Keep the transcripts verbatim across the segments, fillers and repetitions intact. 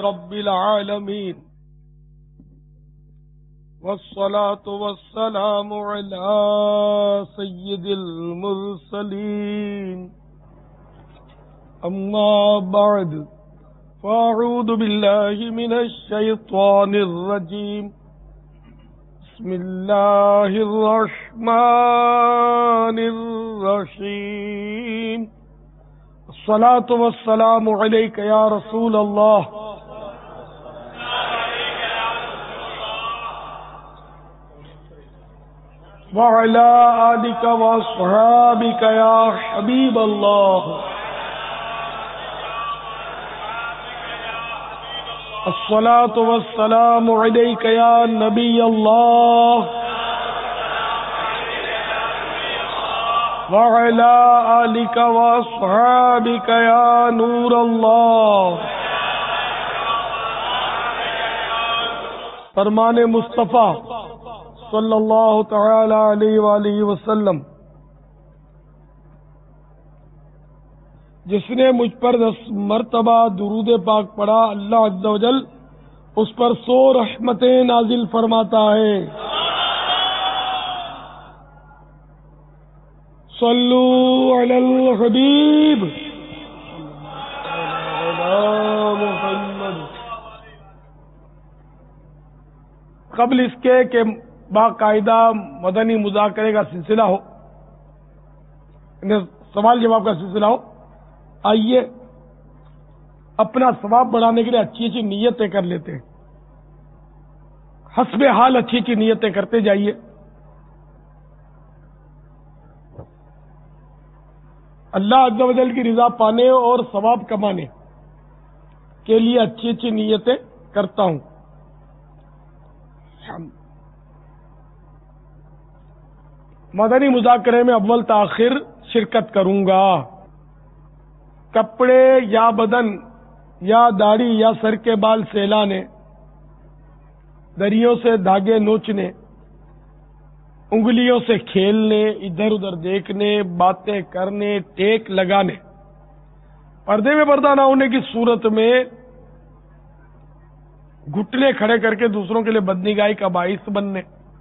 رب العالمين والصلاة والسلام على سيد المرسلين أما بعد فأعوذ بالله من الشيطان الرجيم بسم الله الرحمن الرحيم الصلاة والسلام عليك يا رسول الله وعلى آلك وأصحابك يا حبيب الله الصلاة والسلام عليك يا نبي الله وعلى آلك وأصحابك يا نور الله. فرمان مصطفیٰ صلی اللہ تعالی علیہ وآلہ وسلم، جس نے مجھ پر دس مرتبہ درود پاک پڑھا اللہ عز و جل اس پر سو رحمتیں نازل فرماتا ہے. صلو علی الحبیب قبل اس کے کہ باقاعدہ مدنی مذاکرے کا سلسلہ ہو، سوال جواب کا سلسلہ ہو، آئیے اپنا ثواب بڑھانے کے لیے اچھی اچھی نیتیں کر لیتے ہیں. حسب حال اچھی اچھی نیتیں کرتے جائیے. اللہ عز و جل کی رضا پانے اور ثواب کمانے کے لیے اچھی اچھی نیتیں کرتا ہوں. مدنی مذاکرے میں اول تاخیر شرکت کروں گا. کپڑے یا بدن یا داڑھی یا سر کے بال سیلانے، دریوں سے دھاگے نوچنے، انگلیوں سے کھیلنے، ادھر ادھر دیکھنے، باتیں کرنے، ٹیک لگانے، پردے میں پردہ نہ ہونے کی صورت میں گھٹنے کھڑے کر کے دوسروں کے لیے بدنگاہی کا باعث بننے،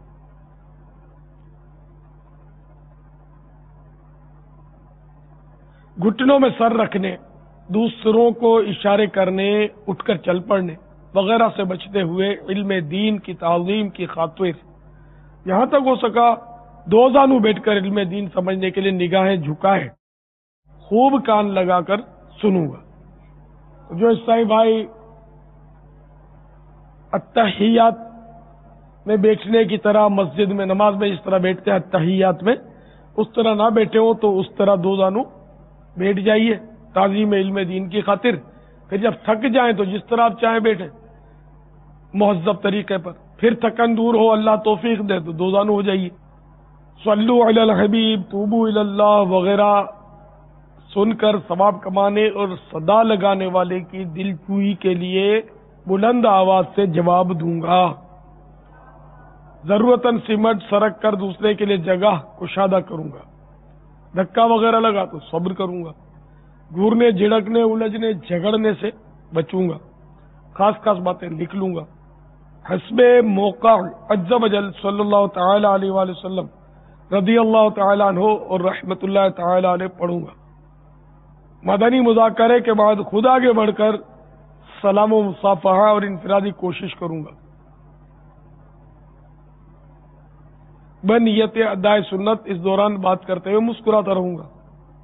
گھٹنوں میں سر رکھنے، دوسروں کو اشارے کرنے، اٹھ کر چل پڑنے وغیرہ سے بچتے ہوئے علم دین کی تعظیم کی خاطر یہاں تک ہو سکا دو زانو بیٹھ کر علم دین سمجھنے کے لیے نگاہیں جھکائے خوب کان لگا کر سنوں گا. جو عیسائی بھائی التحیات میں بیٹھنے کی طرح مسجد میں نماز میں اس طرح بیٹھتے ہیں التحیات میں، اس طرح نہ بیٹھے ہو تو اس طرح دو زانو بیٹھ جائیے تعظیم علم دین کی خاطر. پھر جب تھک جائیں تو جس طرح آپ چاہیں بیٹھیں مہذب طریقے پر. پھر تھکن دور ہو، اللہ توفیق دے تو دو زانو ہو جائیے. صلو علی الحبیب، توبو الی اللہ وغیرہ سن کر ثواب کمانے اور صدا لگانے والے کی دل جوئی کے لیے بلند آواز سے جواب دوں گا. ضرورتاً سمٹ سرک کر دوسرے کے لیے جگہ کشادہ کروں گا. دھکا وغیرہ لگا تو صبر کروں گا. گھورنے، جھڑکنے، الجھنے، جھگڑنے سے بچوں گا. خاص خاص باتیں لکھ لوں گا. حسب موقع عز و جل صلی اللہ تعالی علیہ وآلہ وسلم رضی اللہ تعالی عنہ اور رحمت اللہ تعالی علیہ پڑھوں گا. مدنی مذاکرے کے بعد خود آگے بڑھ کر سلام و مصافحہ اور انفرادی کوشش کروں گا. بنیت ادائے سنت اس دوران بات کرتے ہوئے مسکراتا رہوں گا.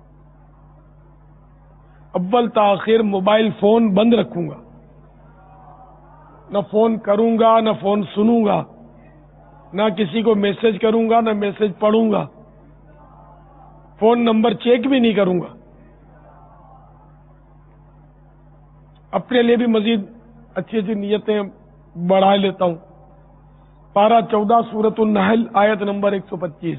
اول تاخیر موبائل فون بند رکھوں گا. نہ فون کروں گا، نہ فون سنوں گا، نہ کسی کو میسج کروں گا، نہ میسج پڑھوں گا. فون نمبر چیک بھی نہیں کروں گا. اپنے لیے بھی مزید اچھی اچھی نیتیں بڑھا لیتا ہوں. پارہ چودہ سورۃ النحل آیت نمبر ایک سو پچیس.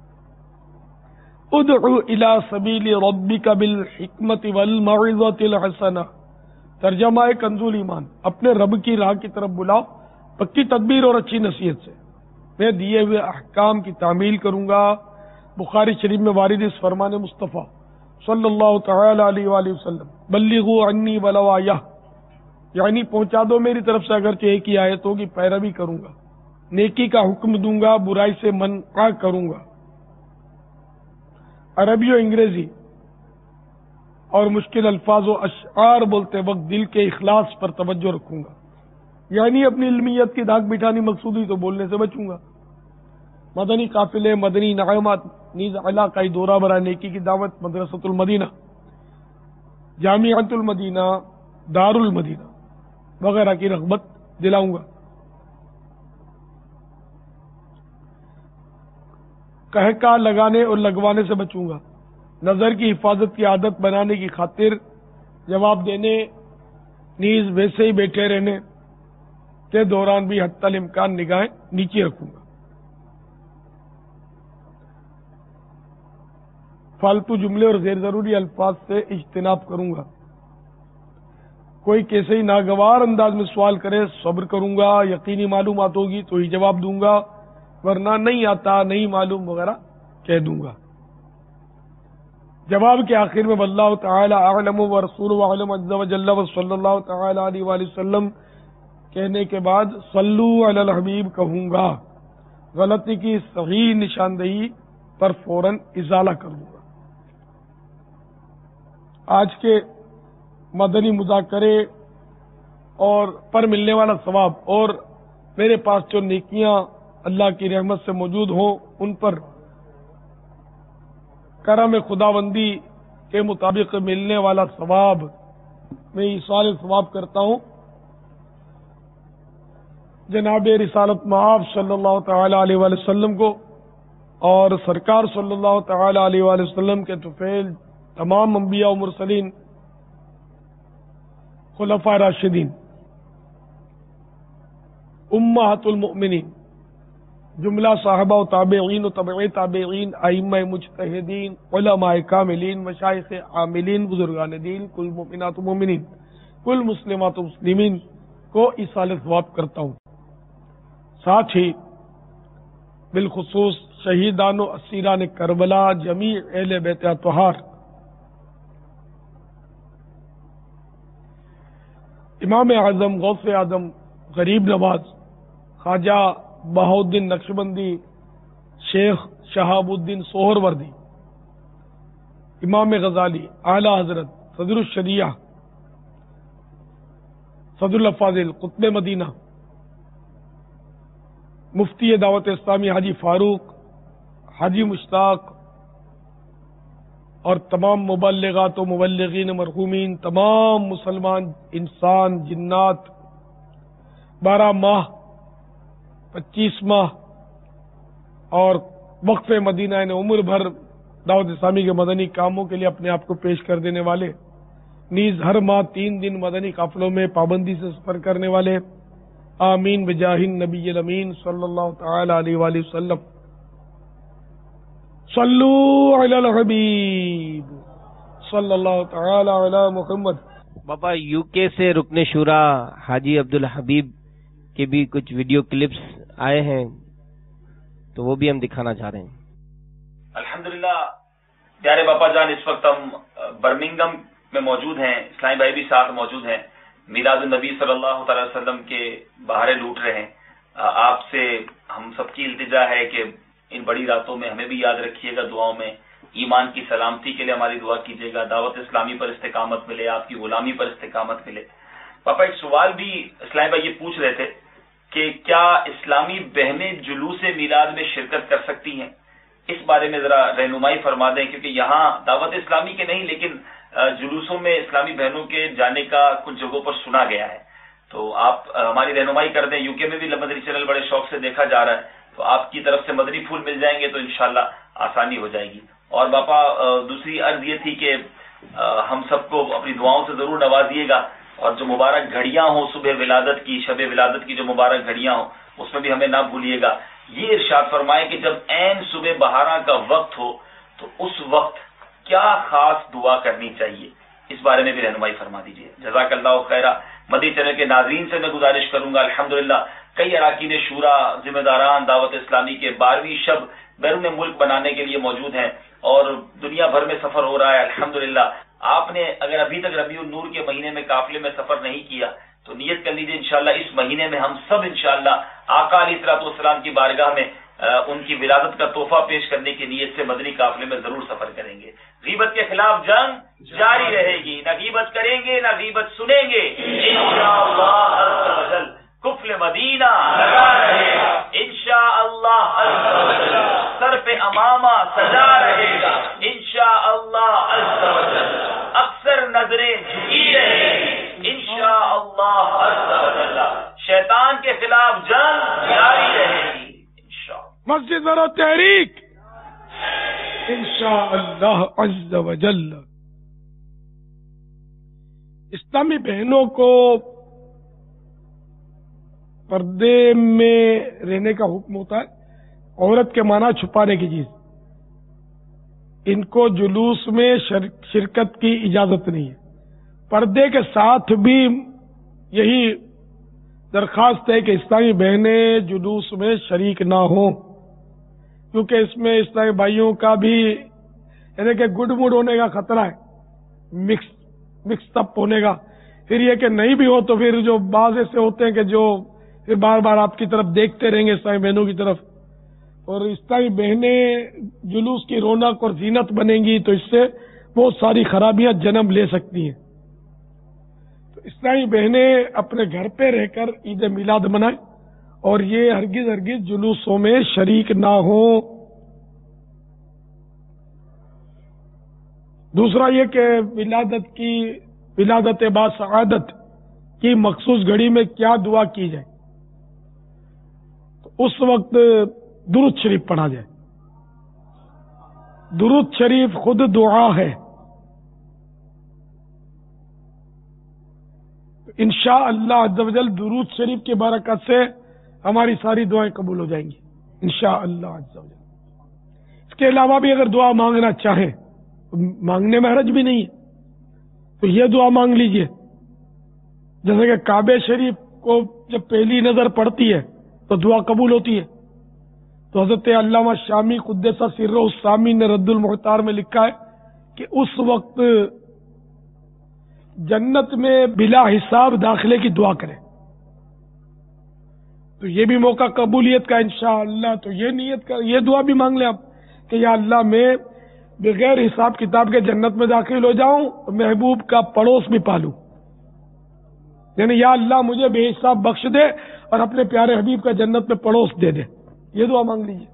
ادعو الی سبیل ربک بالحکمت والموعظۃ الحسنہ. ترجمہ ہے کنزول ایمان، اپنے رب کی راہ کی طرف بلاؤ پکی تدبیر اور اچھی نصیحت سے. میں دیے ہوئے احکام کی تعمیل کروں گا. بخاری شریف میں وارد اس فرمان مصطفیٰ صلی اللہ تعالی علیہ وآلہ وسلم بلغوا عنی ولو آیہ، یعنی پہنچا دو میری طرف سے اگرچہ ایک ہی آیت ہوگی، پیروی کروں گا، نیکی کا حکم دوں گا، برائی سے منع کروں گا، عربی و انگریزی اور مشکل الفاظ و اشعار بولتے وقت دل کے اخلاص پر توجہ رکھوں گا، یعنی اپنی علمیت کی دھاک بٹھانی مقصود ہی تو بولنے سے بچوں گا۔ مدنی قافلے، مدنی نغمات، نیز علاقائی دورہ برائے نیکی کی دعوت، مدرسۃ المدینہ، جامعۃ المدینہ، دار المدینہ وغیرہ کی رغبت دلاؤں گا۔ کہکا لگانے اور لگوانے سے بچوں گا، نظر کی حفاظت کی عادت بنانے کی خاطر جواب دینے نیز ویسے ہی بیٹھے رہنے کے دوران بھی حتی الامکان نگاہیں نیچے رکھوں گا۔ فالتو جملے اور غیر ضروری الفاظ سے اجتناب کروں گا۔ کوئی کیسے ہی ناگوار انداز میں سوال کرے صبر کروں گا، یقینی معلومات ہوگی تو ہی جواب دوں گا، ورنہ نہیں آتا، نہیں معلوم وغیرہ کہہ دوں گا۔ جواب کے آخر میں واللہ تعالی اعلم ورسولہ اعلم عز وجل وصلی اللہ تعالی علیہ وآلہ وسلم کہنے کے بعد صلو علی الحبیب کہوں گا۔ غلطی کی صحیح نشاندہی پر فوراً ازالہ کروں گا۔ آج کے مدنی مذاکرے اور پر ملنے والا ثواب اور میرے پاس جو نیکیاں اللہ کی رحمت سے موجود ہوں ان پر کرم خداوندی کے مطابق ملنے والا ثواب میں ایصال ثواب کرتا ہوں جناب رسالت مآب صلی اللہ تعالی علیہ وآلہ وسلم کو اور سرکار صلی اللہ تعالی علیہ وآلہ وسلم کے طفیل تمام انبیاء و مرسلین، خلفاء راشدین، امہات المؤمنین، جملہ صحابہ و تابعین و تبع تابعین، ائمہ مجتہدین، علماء کاملین، مشائخ عاملین، بزرگان دین، کل مؤمنات و مومنین، کل مسلمات و مسلمین کو ایصال ثواب کرتا ہوں۔ ساتھ ہی بالخصوص شہیدان و اسیران کربلا، جمیع اہل بیت اطہار، امام اعظم غوث اعظم غریب نواز خواجہ بہاؤالدین نقشبندی، شیخ شہاب الدین سہروردی، امام غزالی، اعلی حضرت صدر الشریعہ صدر الافاضل قطب مدینہ، مفتی دعوت اسلامی حاجی فاروق، حاجی مشتاق اور تمام مبلغات و مبلغین مرحومین، تمام مسلمان انسان جنات، بارہ ماہ پچیس ماہ اور وقف مدینہ نے عمر بھر دعوت اسلامی کے مدنی کاموں کے لیے اپنے آپ کو پیش کر دینے والے، نیز ہر ماہ تین دن مدنی قافلوں میں پابندی سے سفر کرنے والے، آمین بجاہ النبی الامین صلی اللہ تعالی علیہ وآلہ وسلم۔ صلو علی الحبیب صلی اللہ تعالی علی محمد۔ بابا یو کے سے رکن شورا حاجی عبدالحبیب کے بھی کچھ ویڈیو کلپس آئے ہیں تو وہ بھی ہم دکھانا چاہ رہے ہیں۔ الحمدللہ پیارے باپا جان، اس وقت ہم برمنگم میں موجود ہیں، اسلامی بھائی بھی ساتھ موجود ہیں، میلاد النبی صلی اللہ تعالی وسلم کے بہارے لوٹ رہے ہیں۔ آپ سے ہم سب کی التجا ہے کہ ان بڑی راتوں میں ہمیں بھی یاد رکھیے گا دعاؤں میں، ایمان کی سلامتی کے لیے ہماری دعا کیجیے گا، دعوت اسلامی پر استقامت ملے، آپ کی غلامی پر استقامت ملے۔ پاپا ایک سوال بھی اسلامی بھائی یہ پوچھ رہے تھے کہ کیا اسلامی بہنیں جلوس میلاد میں شرکت کر سکتی ہیں؟ اس بارے میں ذرا رہنمائی فرما دیں، کیونکہ یہاں دعوت اسلامی کے نہیں لیکن جلوسوں میں اسلامی بہنوں کے جانے کا کچھ جگہوں پر سنا گیا ہے، تو آپ ہماری رہنمائی کر دیں۔ یو کے میں بھی مدنی چینل بڑے شوق سے دیکھا جا رہا ہے، تو آپ کی طرف سے مدنی پھول مل جائیں گے تو انشاءاللہ آسانی ہو جائے گی۔ اور باپا دوسری عرض یہ تھی کہ ہم سب کو اپنی دعاؤں سے ضرور نوازیے گا، اور جو مبارک گھڑیاں ہوں صبح ولادت کی، شب ولادت کی جو مبارک گھڑیاں ہوں اس میں بھی ہمیں نہ بھولیے گا۔ یہ ارشاد فرمائے کہ جب عین صبح بہارا کا وقت ہو تو اس وقت کیا خاص دعا کرنی چاہیے، اس بارے میں بھی رہنمائی فرما دیجیے۔ جزاک اللہ خیرہ۔ مدنی چینل کے ناظرین سے میں گزارش کروں گا، الحمدللہ کئی اراکین شورا، ذمہ داران دعوت اسلامی کے بارہویں شب بیرون ملک بنانے کے لیے موجود ہیں اور دنیا بھر میں سفر ہو رہا ہے۔ الحمدللہ آپ نے اگر ابھی تک ربیع النور کے مہینے میں قافلے میں سفر نہیں کیا تو نیت کر لیجیے انشاءاللہ اس مہینے میں ہم سب انشاءاللہ آقا علیہ الصلوۃ والسلام کی بارگاہ میں ان کی ولادت کا تحفہ پیش کرنے کی نیت سے مدنی قافلے میں ضرور سفر کریں گے. غیبت کے خلاف جنگ جاری رہے گی، نہ غیبت کریں گے نہ غیبت سنیں گے انشاءاللہ عز و جل. قفل مدینہ لگا رہے گا انشاءاللہ عز و جل. سر پہ امامہ سجا رہے گا انشاءاللہ عز و جل. اکثر نظریں جھکی رہے گی انشاءاللہ عز و جل. شیطان کے خلاف جنگ جاری رہے گی انشاءاللہ. مسجد برو تحریک انشاءاللہ عز و جل. اسلامی بہنوں کو پردے میں رہنے کا حکم ہوتا ہے. عورت کے معنی چھپانے کی چیز. ان کو جلوس میں شرکت کی اجازت نہیں ہے. پردے کے ساتھ بھی یہی درخواست ہے کہ اسلامی بہنیں جلوس میں شریک نہ ہوں، کیونکہ اس میں اسلامی بھائیوں کا بھی یعنی کہ گڈ موڈ ہونے کا خطرہ ہے، مکس مکس اپ ہونے کا. پھر یہ کہ نہیں بھی ہو تو پھر جو بعض ایسے ہوتے ہیں کہ جو پھر بار بار آپ کی طرف دیکھتے رہیں گے اسلامی بہنوں کی طرف، اور اسلامی بہنیں جلوس کی رونق اور زینت بنیں گی تو اس سے بہت ساری خرابیاں جنم لے سکتی ہیں. تو اسلامی بہنیں اپنے گھر پہ رہ کر عید میلاد منائیں اور یہ ہرگز ہرگز جلوسوں میں شریک نہ ہوں. دوسرا یہ کہ ولادت کی ولادت با سعادت کی مخصوص گھڑی میں کیا دعا کی جائے، تو اس وقت درود شریف پڑھا جائے. درود شریف خود دعا ہے. انشاءاللہ عز و جل درود شریف کی برکت سے ہماری ساری دعائیں قبول ہو جائیں گی انشاءاللہ عز و جل. اس کے علاوہ بھی اگر دعا مانگنا چاہیں تو مانگنے میں حرج بھی نہیں ہے، تو یہ دعا مانگ لیجئے. جیسے کہ کعبہ شریف کو جب پہلی نظر پڑتی ہے تو دعا قبول ہوتی ہے، تو حضرت علامہ شامی قدس سرہ السامی نے رد المختار میں لکھا ہے کہ اس وقت جنت میں بلا حساب داخلے کی دعا کریں. تو یہ بھی موقع قبولیت کا انشاءاللہ. تو یہ نیت کا یہ دعا بھی مانگ لیں آپ کہ یا اللہ میں بغیر حساب کتاب کے جنت میں داخل ہو جاؤں، محبوب کا پڑوس بھی پالوں. یعنی یا اللہ مجھے بے حساب بخش دے اور اپنے پیارے حبیب کا جنت میں پڑوس دے دے. یہ دعا مانگ لیجیے.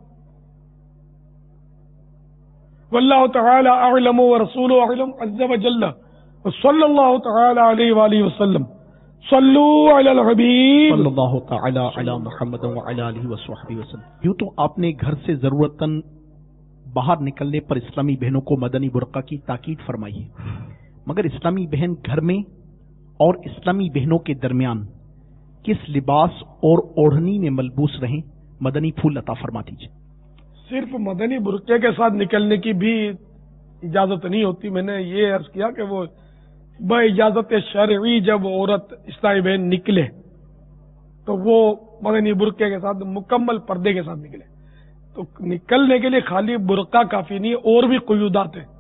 واللہ تعالی اعلم ورسولہ اعلم عز وجل صلی اللہ تعالی علیہ وآلہ وسلم. صلو علی الحبیب صلی اللہ تعالی علی محمد وعلی آلہ وصحبہ وسلم. یوں تو آپ نے گھر سے ضرورتاً باہر نکلنے پر اسلامی بہنوں کو مدنی برقع کی تاکید فرمائی ہے، مگر اسلامی بہن گھر میں اور اسلامی بہنوں کے درمیان کس لباس اور اوڑھنی میں ملبوس رہیں، مدنی پھول عطا فرما دیجیے. صرف مدنی برقعے کے ساتھ نکلنے کی بھی اجازت نہیں ہوتی. میں نے یہ عرض کیا کہ وہ با اجازت شرعی جب عورت اسلامی بہن نکلے تو وہ مدنی برقعے کے ساتھ مکمل پردے کے ساتھ نکلے. تو نکلنے کے لیے خالی برقع کافی نہیں، اور بھی قیودات ہیں.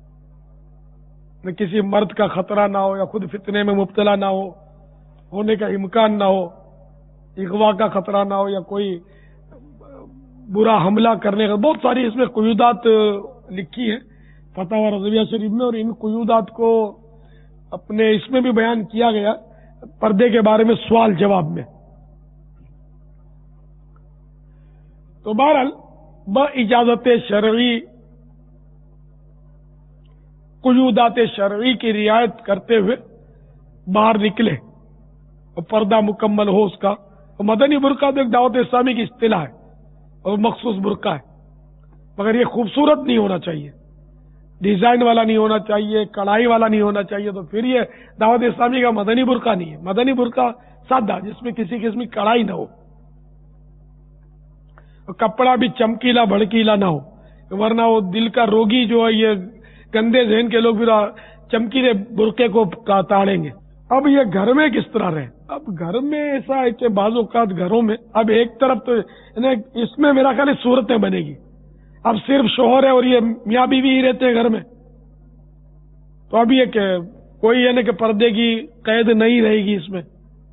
کسی مرد کا خطرہ نہ ہو یا خود فتنے میں مبتلا نہ ہو، ہونے کا امکان نہ ہو، اغوا کا خطرہ نہ ہو یا کوئی برا حملہ کرنے کا، بہت ساری اس میں قیودات لکھی ہیں فتاوی رضویہ شریف میں، اور ان قیودات کو اپنے اس میں بھی بیان کیا گیا پردے کے بارے میں سوال جواب میں. تو بہرحال با اجازت شرعی قیودات شرعی کی رعایت کرتے ہوئے باہر نکلے اور پردہ مکمل ہو اس کا. مدنی برقع تو ایک دعوت اسلامی کی اصطلاح ہے اور مخصوص برقع ہے، مگر یہ خوبصورت نہیں ہونا چاہیے، ڈیزائن والا نہیں ہونا چاہیے، کڑھائی والا نہیں ہونا چاہیے. تو پھر یہ دعوت اسلامی کا مدنی برقع نہیں ہے. مدنی برقع سادہ جس میں کسی قسم کی کڑھائی نہ ہو، کپڑا بھی چمکیلا بھڑکیلا نہ ہو، ورنہ وہ دل کا روگی جو ہے یہ گندے ذہن کے لوگ پھر چمکیلے برقعے کو تاڑیں گے. اب یہ گھر میں کس طرح رہے؟ اب گھر میں ایسا ہے کہ بعض اوقات گھروں میں اب ایک طرف تو اس میں میرا خیال صورتیں بنے گی. اب صرف شوہر ہے اور یہ میاں بیوی ہی رہتے ہیں گھر میں، تو اب یہ کہ کوئی یعنی کہ پردے کی قید نہیں رہے گی اس میں.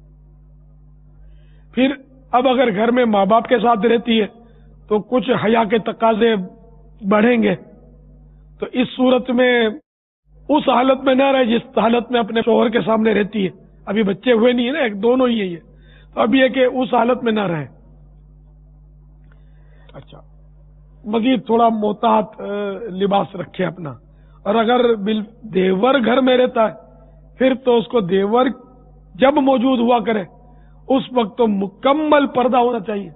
پھر اب اگر گھر میں ماں باپ کے ساتھ رہتی ہے تو کچھ حیا کے تقاضے بڑھیں گے، تو اس صورت میں اس حالت میں نہ رہے جس حالت میں اپنے شوہر کے سامنے رہتی ہے. ابھی بچے ہوئے نہیں ہے نا، ایک دونوں ہی ہے، تو اب یہ کہ اس حالت میں نہ رہے. اچھا، مزید تھوڑا محتاط لباس رکھے اپنا. اور اگر دیور گھر میں رہتا ہے پھر تو اس کو دیور جب موجود ہوا کرے اس وقت تو مکمل پردہ ہونا چاہیے،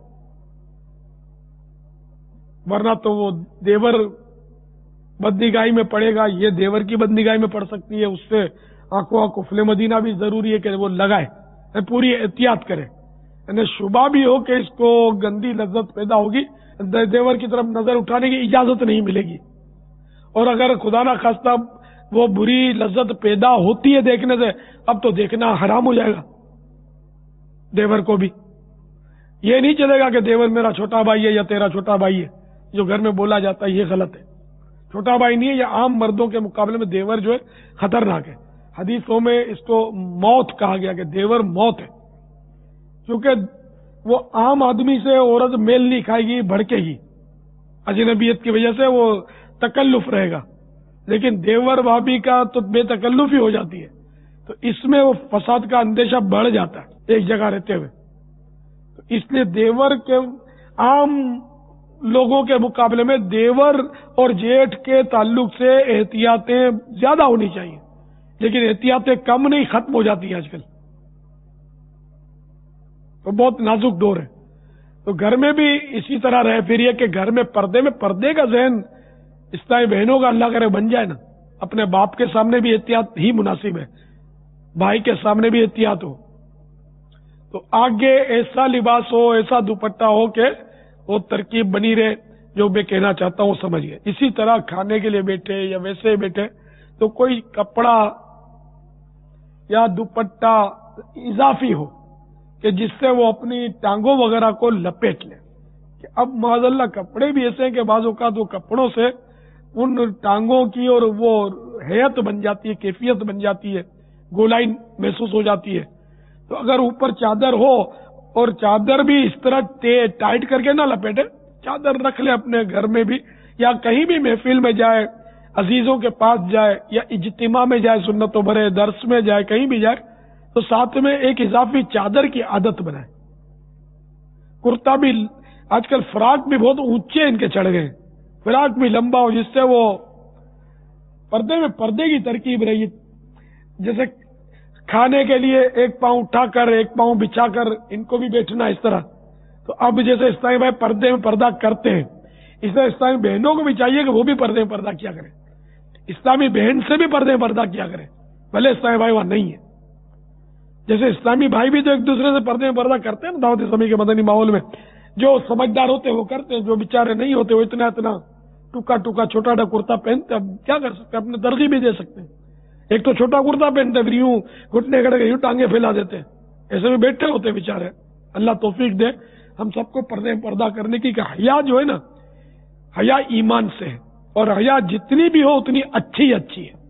ورنہ تو وہ دیور بدنگاہی میں پڑے گا، یہ دیور کی بدنگاہی میں پڑ سکتی ہے. اس سے آنکھوں آنکھوں قفل مدینہ بھی ضروری ہے کہ وہ لگائے، پوری احتیاط کرے، یعنی شبہ بھی ہو کہ اس کو گندی لذت پیدا ہوگی، دیور کی طرف نظر اٹھانے کی اجازت نہیں ملے گی. اور اگر خدا نہ خواستہ وہ بری لذت پیدا ہوتی ہے دیکھنے سے، اب تو دیکھنا حرام ہو جائے گا دیور کو بھی. یہ نہیں چلے گا کہ دیور میرا چھوٹا بھائی ہے یا تیرا چھوٹا بھائی ہے، جو گھر میں بولا جاتا ہے، یہ غلط ہے. چھوٹا بھائی نہیں ہے، یہ عام مردوں کے مقابلے میں دیور جو ہے خطرناک ہے. حدیثوں میں اس کو موت کہا گیا کہ دیور موت ہے، کیونکہ وہ عام آدمی سے عورت میل نہیں کھائے گی، بھڑکے گی، اجنبیت کی وجہ سے وہ تکلف رہے گا. لیکن دیور بھابھی کا تو بے تکلف ہی ہو جاتی ہے، تو اس میں وہ فساد کا اندیشہ بڑھ جاتا ہے ایک جگہ رہتے ہوئے. تو اس لیے دیور کے عام لوگوں کے مقابلے میں دیور اور جیٹھ کے تعلق سے احتیاطیں زیادہ ہونی چاہیے، لیکن احتیاطیں کم نہیں، ختم ہو جاتی ہیں آج کل. تو بہت نازک دور ہے. تو گھر میں بھی اسی طرح رہے. پھر یہ کہ گھر میں پردے میں پردے کا ذہن اسلامی بہنوں کا اللہ کرے بن جائے نا. اپنے باپ کے سامنے بھی احتیاط ہی مناسب ہے، بھائی کے سامنے بھی احتیاط ہو. تو آگے ایسا لباس ہو، ایسا دوپٹہ ہو کہ وہ ترکیب بنی رہے. جو میں کہنا چاہتا ہوں سمجھ گئے. اسی طرح کھانے کے لیے بیٹھے یا ویسے بیٹھے تو کوئی کپڑا یا دوپٹہ اضافی ہو کہ جس سے وہ اپنی ٹانگوں وغیرہ کو لپیٹ لے. کہ اب معاذ اللہ کپڑے بھی ایسے ہیں کہ بعض اوقات وہ کپڑوں سے ان ٹانگوں کی اور وہ حیت بن جاتی ہے، کیفیت بن جاتی ہے، گولائی محسوس ہو جاتی ہے. تو اگر اوپر چادر ہو اور چادر بھی اس طرح ٹائٹ کر کے نہ لپیٹے، چادر رکھ لے اپنے گھر میں بھی، یا کہیں بھی محفل میں جائے، عزیزوں کے پاس جائے یا اجتماع میں جائے، سنتوں بھرے درس میں جائے، کہیں بھی جائے تو ساتھ میں ایک اضافی چادر کی عادت بنائے. کرتا بھی آج کل فراق بھی بہت اونچے ان کے چڑھ گئے، فراق بھی لمبا ہو جس سے وہ پردے میں پردے کی ترکیب رہی. جیسے کھانے کے لیے ایک پاؤں اٹھا کر ایک پاؤں بچھا کر ان کو بھی بیٹھنا اس طرح. تو اب جیسے اسلامی بھائی پردے میں پردہ کرتے ہیں، اس طرح اسلامی بہنوں کو بھی چاہیے کہ وہ بھی پردے میں پردہ کیا کریں. اسلامی بہن سے بھی پردے میں پردہ کیا کریں، بھلے اسلامی بھائی وہاں نہیں ہے. جیسے اسلامی بھائی بھی تو ایک دوسرے سے پردے میں پردہ کرتے ہیں نا دعوت اسلامی کے مدنی ماحول میں. جو سمجھدار ہوتے ہیں وہ کرتے ہیں، جو بیچارے نہیں ہوتے وہ اتنا اتنا ٹوکا ٹوکا چھوٹا چھوٹا کرتا پہنتے. اب کیا کر سکتے ہیں، اپنے ترغیب بھی دے سکتے ہیں. ایک تو چھوٹا کرتا پہنتے پھر یوں گھٹنے کڑے یوں ٹانگیں پھیلا دیتے ہیں، ایسے بھی بیٹھے ہوتے بیچارے. اللہ توفیق دے ہم سب کو پردے میں پردہ کرنے کی. کہ حیا جو ہے نا، حیا ایمان سے ہے، اور حیا جتنی بھی ہو اتنی اچھی اچھی ہے.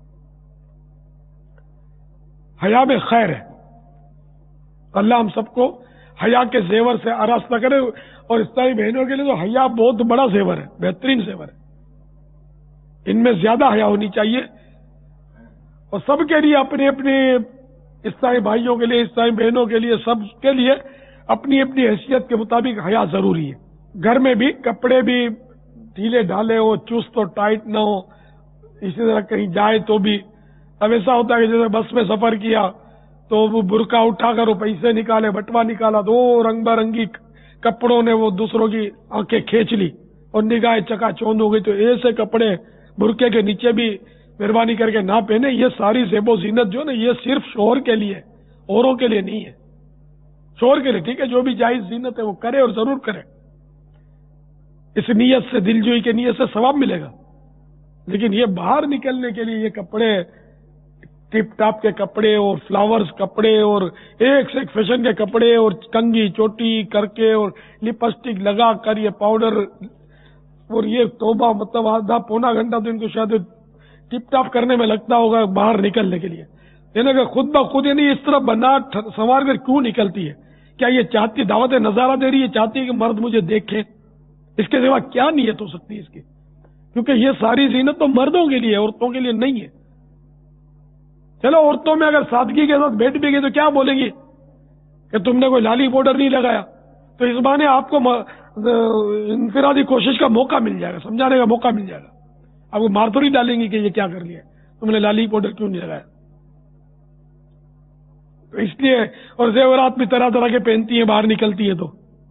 حیا میں خیر ہے. اللہ ہم سب کو حیا کے زیور سے آراستہ کرے. اور اسلامی بہنوں کے لیے تو حیا بہت بڑا زیور ہے، بہترین زیور ہے. ان میں زیادہ حیا ہونی چاہیے. اور سب کے لیے اپنے اپنے اسلامی بھائیوں کے لیے، اسلامی بہنوں کے لیے، سب کے لیے اپنی اپنی حیثیت کے مطابق حیا ضروری ہے. گھر میں بھی کپڑے بھی ڈھیلے ڈھالے ہو، چست اور ٹائٹ نہ ہو. اسی طرح کہیں جائے تو بھی اب ایسا ہوتا ہے کہ جیسے بس میں سفر کیا تو وہ برقع اٹھا کر وہ پیسے نکالے، بٹوا نکالا تو رنگ برنگی کپڑوں نے وہ دوسروں کی آنکھیں کھینچ لی اور نگاہیں چکا چوند ہو گئی. تو ایسے کپڑے برقعے کے نیچے بھی مہربانی کر کے نہ پہنے. یہ ساری زیب و زینت جو ہے نا، یہ صرف شوہر کے لیے، اوروں کے لیے نہیں ہے. شوہر کے لیے ٹھیک ہے، جو بھی جائز زینت ہے وہ کرے اور ضرور کرے، اس نیت سے، دل جوئی کے نیت سے ثواب ملے گا. لیکن یہ باہر نکلنے کے لیے یہ کپڑے، ٹپ ٹاپ کے کپڑے اور فلاورز کپڑے اور ایک سے ایک فیشن کے کپڑے اور کنگھی چوٹی کر کے اور لپسٹک لگا کر یہ پاؤڈر اور یہ توبہ، مطلب آدھا پونا گھنٹہ تو ان کو شاید ٹپ ٹاپ کرنے میں لگتا ہوگا باہر نکلنے کے لیے. یعنی کہ خود بخود یعنی اس طرح بنا سنوار کر کیوں نکلتی ہے کیا یہ چاہتی دعوت نظارہ دے رہی ہے، چاہتی ہے کہ مرد مجھے دیکھیں؟ اس کے سوا کیا نیت ہو سکتی ہے اس کی؟ کیونکہ یہ ساری زینت تو مردوں کے لیے، عورتوں کے لیے نہیں ہے۔ چلو عورتوں میں اگر سادگی کے ساتھ بیٹھ بھی گئی تو کیا بولیں گی کہ تم نے کوئی لالی پاؤڈر نہیں لگایا، تو اس بہانے آپ کو انفرادی کوشش کا موقع مل جائے گا، سمجھانے کا موقع مل جائے گا۔ آپ کو مار تو نہیں ڈالیں گی کہ یہ کیا کر لیا، تم نے لالی پاؤڈر کیوں نہیں لگایا؟ تو اس لیے، اور زیورات بھی طرح طرح کے پہنتی ہیں باہر نکلتی ہے، تو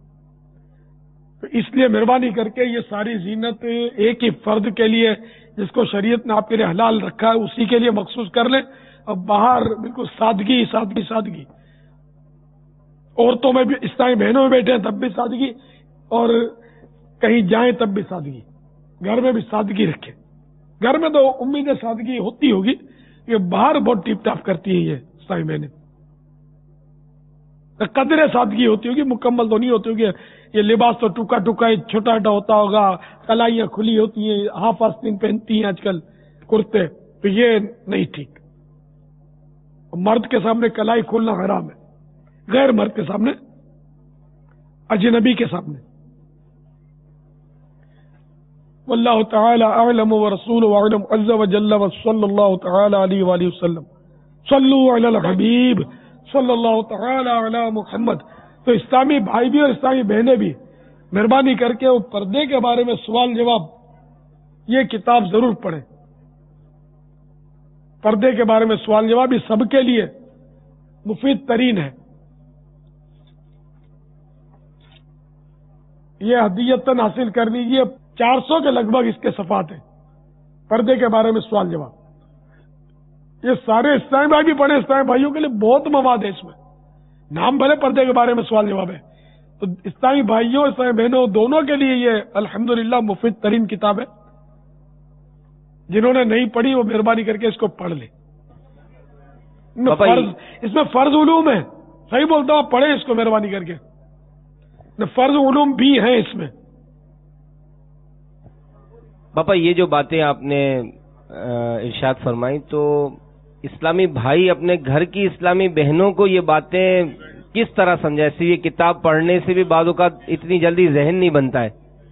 اس لیے مہربانی کر کے یہ ساری زینت ایک ہی فرد کے لیے جس کو شریعت نے آپ کے لیے حلال رکھا ہے اسی کے لیے مخصوص کر لیں، اور باہر بالکل سادگی سادگی سادگی، عورتوں میں بھی، اسلامی بہنوں میں بیٹھے ہیں تب بھی سادگی، اور کہیں جائیں تب بھی سادگی، گھر میں بھی سادگی رکھیں۔ گھر میں تو امید سادگی ہوتی ہوگی، یہ باہر بہت ٹیپ ٹاپ کرتی ہیں یہ اسلامی بہنیں، قدر سادگی ہوتی ہوگی، مکمل تو نہیں ہوتی ہوگی۔ یہ لباس تو ٹکا ٹکا چھوٹا چھوٹا ہوتا ہوگا، کلائیاں کھلی ہوتی ہیں، ہاف آستین پہنتی ہیں آج کل کرتے، تو یہ نہیں ٹھیک۔ مرد کے سامنے کلائی کھولنا حرام ہے، غیر مرد کے سامنے، اجنبی کے سامنے۔ واللہ تعالی اعلم ورسولہ اعلم عز وجل وصلی اللہ تعالی علیہ وآلہ وسلم۔ صلوا علی الحبیب صلی اللہ تعالی علی محمد۔ تو اسلامی بھائی بھی اور اسلامی بہنیں بھی مہربانی کر کے وہ پردے کے بارے میں سوال جواب یہ کتاب ضرور پڑھیں۔ پردے کے بارے میں سوال جواب یہ سب کے لیے مفید ترین ہے۔ یہ ہدیتاً حاصل کر لیجیے، چار سو کے لگ بھگ اس کے صفحات ہیں، پردے کے بارے میں سوال جواب۔ یہ سارے اسلامی بھائی بھی پڑھیں، اسلامی بھائیوں کے لیے بہت مواد ہے اس میں، نام بھلے پردے کے بارے میں سوال جواب ہے، تو اسلامی بھائیوں اسلامی بہنوں دونوں کے لیے یہ الحمدللہ مفید ترین کتاب ہے۔ جنہوں نے نہیں پڑھی وہ مہربانی کر کے اس کو پڑھ لیں۔ فرض اس میں فرض علوم ہے، صحیح بولتا ہوں، پڑھیں اس کو مہربانی کر کے، فرض علوم بھی ہیں اس میں۔ باپا یہ جو باتیں آپ نے ارشاد فرمائی، تو اسلامی بھائی اپنے گھر کی اسلامی بہنوں کو یہ باتیں کس طرح سمجھائے؟ ایسی یہ کتاب پڑھنے سے بھی بعض اوقات اتنی جلدی ذہن نہیں بنتا ہے،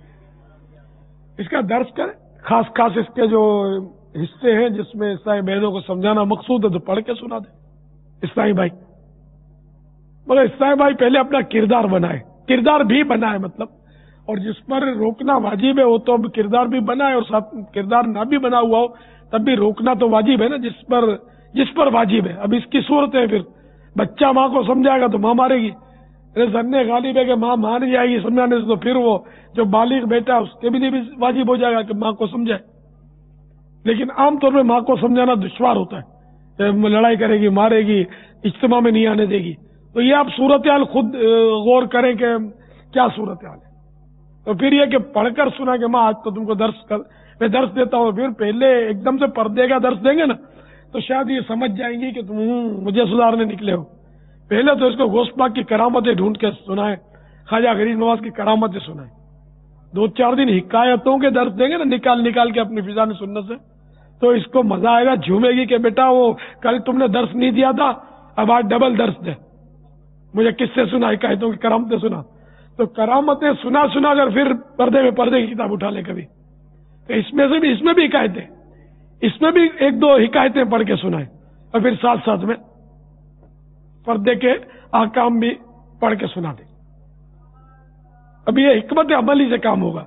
اس کا درس کریں، خاص خاص اس کے جو حصے ہیں جس میں اسلامی بہنوں کو سمجھانا مقصود ہے تو پڑھ کے سنا دیں اسلامی بھائی۔ مگر اسلامی بھائی پہلے اپنا کردار بنائے، کردار بھی بنائے مطلب، اور جس پر روکنا واجب ہے وہ تو اب کردار بھی بنائے، اور ساتھ کردار نہ بھی بنا ہوا ہو تب بھی روکنا تو واجب ہے نا، جس پر جس پر واجب ہے۔ اب اس کی صورت ہے، پھر بچہ ماں کو سمجھائے گا تو ماں مارے گی، ظن غالب ہے کہ ماں مان جائے گی سمجھانے سے، تو پھر وہ جو بالغ بیٹا اس کے بھی لیے بھی واجب ہو جائے گا کہ ماں کو سمجھائے۔ لیکن عام طور پہ ماں کو سمجھانا دشوار ہوتا ہے، لڑائی کرے گی، مارے گی، اجتماع میں نہیں آنے دے گی، تو یہ آپ صورتحال خود غور کریں کہ کیا صورتحال ہے۔ تو پھر یہ کہ پڑھ کر سنا کہ ماں آج تو تم کو درس کر میں درس دیتا ہوں، پھر پہلے ایک دم سے پردے کا درس دیں گے نا تو شاید یہ سمجھ جائیں گی کہ تم مجھے سدھارنے نکلے ہو۔ پہلے تو اس کو غوث پاک کی کرامتیں ڈھونڈ کے سنائے، خواجہ غریب نواز کی کرامتیں سنائے، دو چار دن حکایتوں کے درس دیں گے نا نکال نکال کے اپنی فضان سنت سے، تو اس کو مزہ آئے گا، جھومے گی کہ بیٹا وہ کل تم نے درس نہیں دیا تھا، اب آج ڈبل درس دے، مجھے کس سے سنا، حکایتوں کی کرامتیں سنا۔ تو کرامتیں سنا سنا اگر پھر پردے میں پردے کی کتاب اٹھا لے کبھی، تو اس میں سے بھی اس میں بھی حکایتیں، اس میں بھی ایک دو حکایتیں پڑھ کے سنائے، اور پھر ساتھ ساتھ میں پردے کے احکام بھی پڑھ کے سنا دیں۔ اب یہ حکمت عملی سے کام ہوگا۔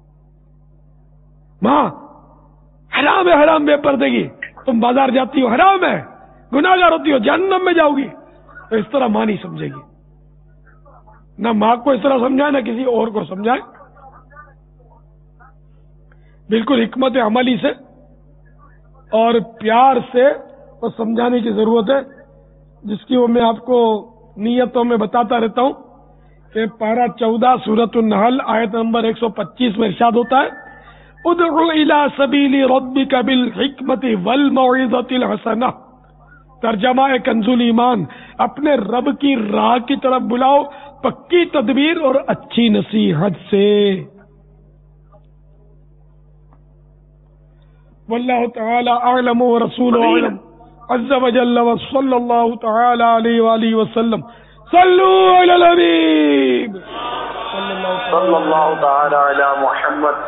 ماں حرام ہے، حرام بے پردگی، تم بازار جاتی ہو حرام ہے، گناہگار ہوتی ہو، جہنم میں جاؤ گی، تو اس طرح ماں نہیں سمجھے گی، نہ ماں کو اس طرح سمجھائے نہ کسی اور کو سمجھائے، بالکل حکمت عملی سے اور پیار سے وہ سمجھانے کی ضرورت ہے، جس کی وہ میں آپ کو نیتوں میں بتاتا رہتا ہوں کہ پارہ چودہ سورۃ النحل آیت نمبر ایک سو پچیس میں ارشاد ہوتا ہے، ادعو الی سبیل ربک بالحکمت والموعظۃ الحسنہ، ترجمہ کنز ایمان، اپنے رب کی راہ کی طرف بلاؤ پکی تدبیر اور اچھی نصیحت سے۔ واللہ تعالی اعلم ورسولہ اعلم عز وجل وصلی اللہ تعالی علیہ وآلہ وسلم۔ صلو علی الحبیب صلی اللہ تعالی علی محمد.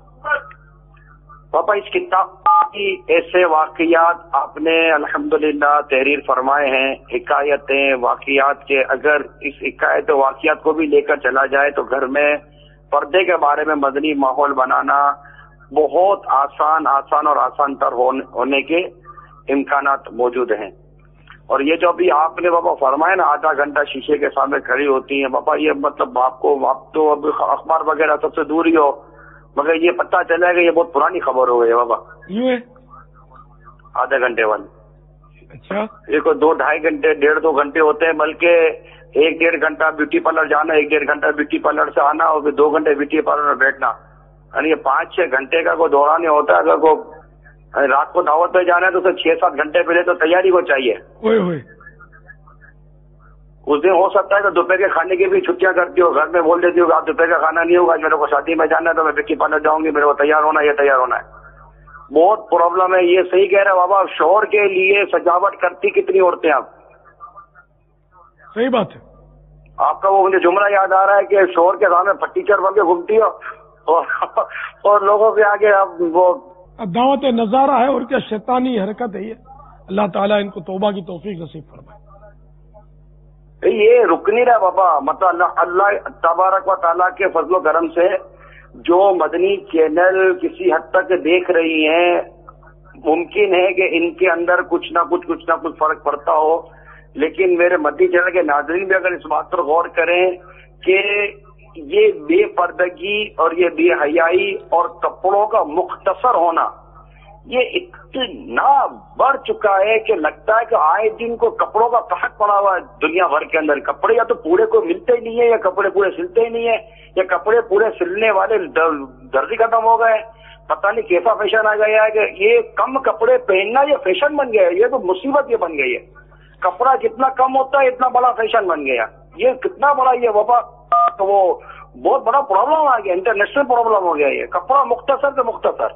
پاپا اس کتاب کی ایسے واقعات آپ نے الحمدللہ تحریر فرمائے ہیں، حکایتیں واقعات کے، اگر اس حکایت و واقعات کو بھی لے کر چلا جائے تو گھر میں پردے کے بارے میں مدنی ماحول بنانا بہت آسان آسان اور آسان تر ہونے کے امکانات موجود ہیں. اور یہ جو ابھی آپ نے بابا فرمایا نا آدھا گھنٹہ شیشے کے سامنے کھڑی ہوتی ہیں، بابا یہ مطلب آپ کو آپ تو اب اخبار وغیرہ سب سے دور ہی ہو، مگر یہ پتہ چلا کہ یہ بہت پرانی خبر ہو گئی ہے بابا. یہ آدھے گھنٹے والی، اچھا یہ کوئی دو ڈھائی گھنٹے ڈیڑھ دو گھنٹے ہوتے ہیں، بلکہ ایک ڈیڑھ گھنٹہ بیوٹی پارلر جانا، ایک ڈیڑھ گھنٹہ بیوٹی پارلر سے آنا اور پھر دو گھنٹے بیوٹی پارلر میں بیٹھنا، یعنی یہ پانچ چھ گھنٹے کا کوئی دوران ہوتا ہے. اگر کوئی رات کو دعوت پہ جانا ہے تو اسے چھ سات گھنٹے پہلے تو تیاری کو چاہیے. ہوئے ہوئے اس دن ہو سکتا ہے کہ دوپہر کے کھانے کی بھی چھٹیاں کرتی ہو، گھر میں بول دیتی ہو کہ آپ دوپہر کا کھانا نہیں ہوگا، میرے کو شادی میں جانا ہے تو میں بیوٹی پارلر جاؤں گی، میرے کو تیار ہونا ہے، یہ تیار ہونا ہے. بہت پرابلم ہے. یہ صحیح کہہ رہے بابا، شوہر کے لیے سجاوٹ کرتی کتنی عورتیں آپ. صحیح بات ہے. آپ کا وہ مجھے جملہ یاد آ رہا ہے کہ شوہر کے سامنے پٹیچر بن کے گھومتی ہو اور اور لوگوں کے آگے اب وہ دعوت نظارہ ہے اور کیا شیطانی حرکت ہے یہ. اللہ تعالیٰ ان کو توبہ کی توفیق نصیب فرمائے. یہ رک نہیں رہا بابا، مطلب اللہ اللہ تبارک و تعالیٰ کے فضل و کرم سے جو مدنی چینل کسی حد تک دیکھ رہی ہیں، ممکن ہے کہ ان کے اندر کچھ نہ کچھ کچھ نہ کچھ فرق پڑتا ہو، لیکن میرے مدنی چینل کے ناظرین بھی اگر اس بات پر غور کریں کہ یہ بے پردگی اور یہ بے حیائی اور کپڑوں کا مختصر ہونا یہ اتنا بڑھ چکا ہے کہ لگتا ہے کہ آئے دن کو کپڑوں کا قحط پڑا ہوا ہے دنیا بھر کے اندر. کپڑے یا تو پورے کو ملتے ہی نہیں ہے، یا کپڑے پورے سلتے ہی نہیں ہے، یا کپڑے پورے سلنے والے درزی ختم ہو گئے. پتہ نہیں کیسا فیشن آ گیا ہے کہ یہ کم کپڑے پہننا یہ فیشن بن گیا ہے. یہ تو مصیبت یہ بن گئی ہے. کپڑا جتنا کم ہوتا ہے اتنا بڑا فیشن بن گیا. یہ کتنا بڑا یہ وبا تو وہ بہت بڑا پرابلم آ گیا، انٹرنیشنل پرابلم ہو گیا. یہ کپڑا مختصر سے مختصر.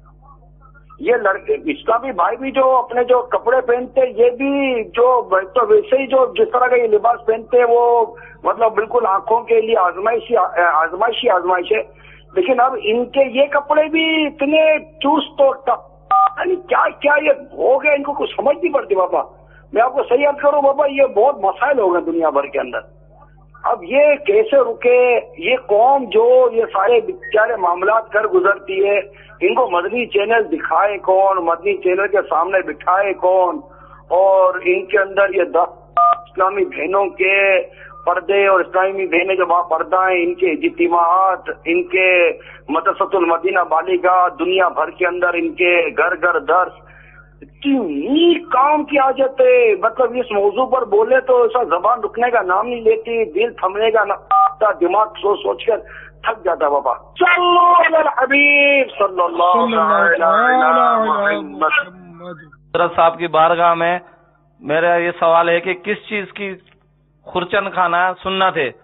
یہ لڑکے اسلامی بھائی بھی جو اپنے جو کپڑے پہنتے یہ بھی جو تو ویسے ہی جو جس طرح کا یہ لباس پہنتے ہیں وہ مطلب بالکل آنکھوں کے لیے آزمائشی آزمائشی آزمائش ہے. لیکن اب ان کے یہ کپڑے بھی اتنے چست اور یعنی کیا کیا یہ ہو گیا، ان کو کچھ سمجھ نہیں پڑتی بابا. میں آپ کو صحیح یاد کروں بابا، یہ بہت مسائل ہو گئے دنیا بھر کے اندر. اب یہ کیسے رکے؟ یہ قوم جو یہ سارے بیچارے معاملات کر گزرتی ہے، ان کو مدنی چینل دکھائے کون، مدنی چینل کے سامنے بٹھائے کون، اور ان کے اندر یہ دس اسلامی بہنوں کے پردے اور اسلامی بہنیں جو با پردہ ہیں ان کے اجتماعات، ان کے مدرسۃ المدینہ بالیگاہ دنیا بھر کے اندر ان کے گھر گھر درس، اتنی کام کی حاجت ہے. مطلب اس موضوع پر بولے تو ایسا زبان رکنے کا نام نہیں لیتی، دل تھمنے کا نام، دماغ سوچ سوچ کر تھک جاتا بابا. صلو علی الحبیب صلی اللہ علیہ وسلم. حضرت صاحب کی بارگاہ میں میرا یہ سوال ہے کہ کس چیز کی خورچن کھانا سنت ہے؟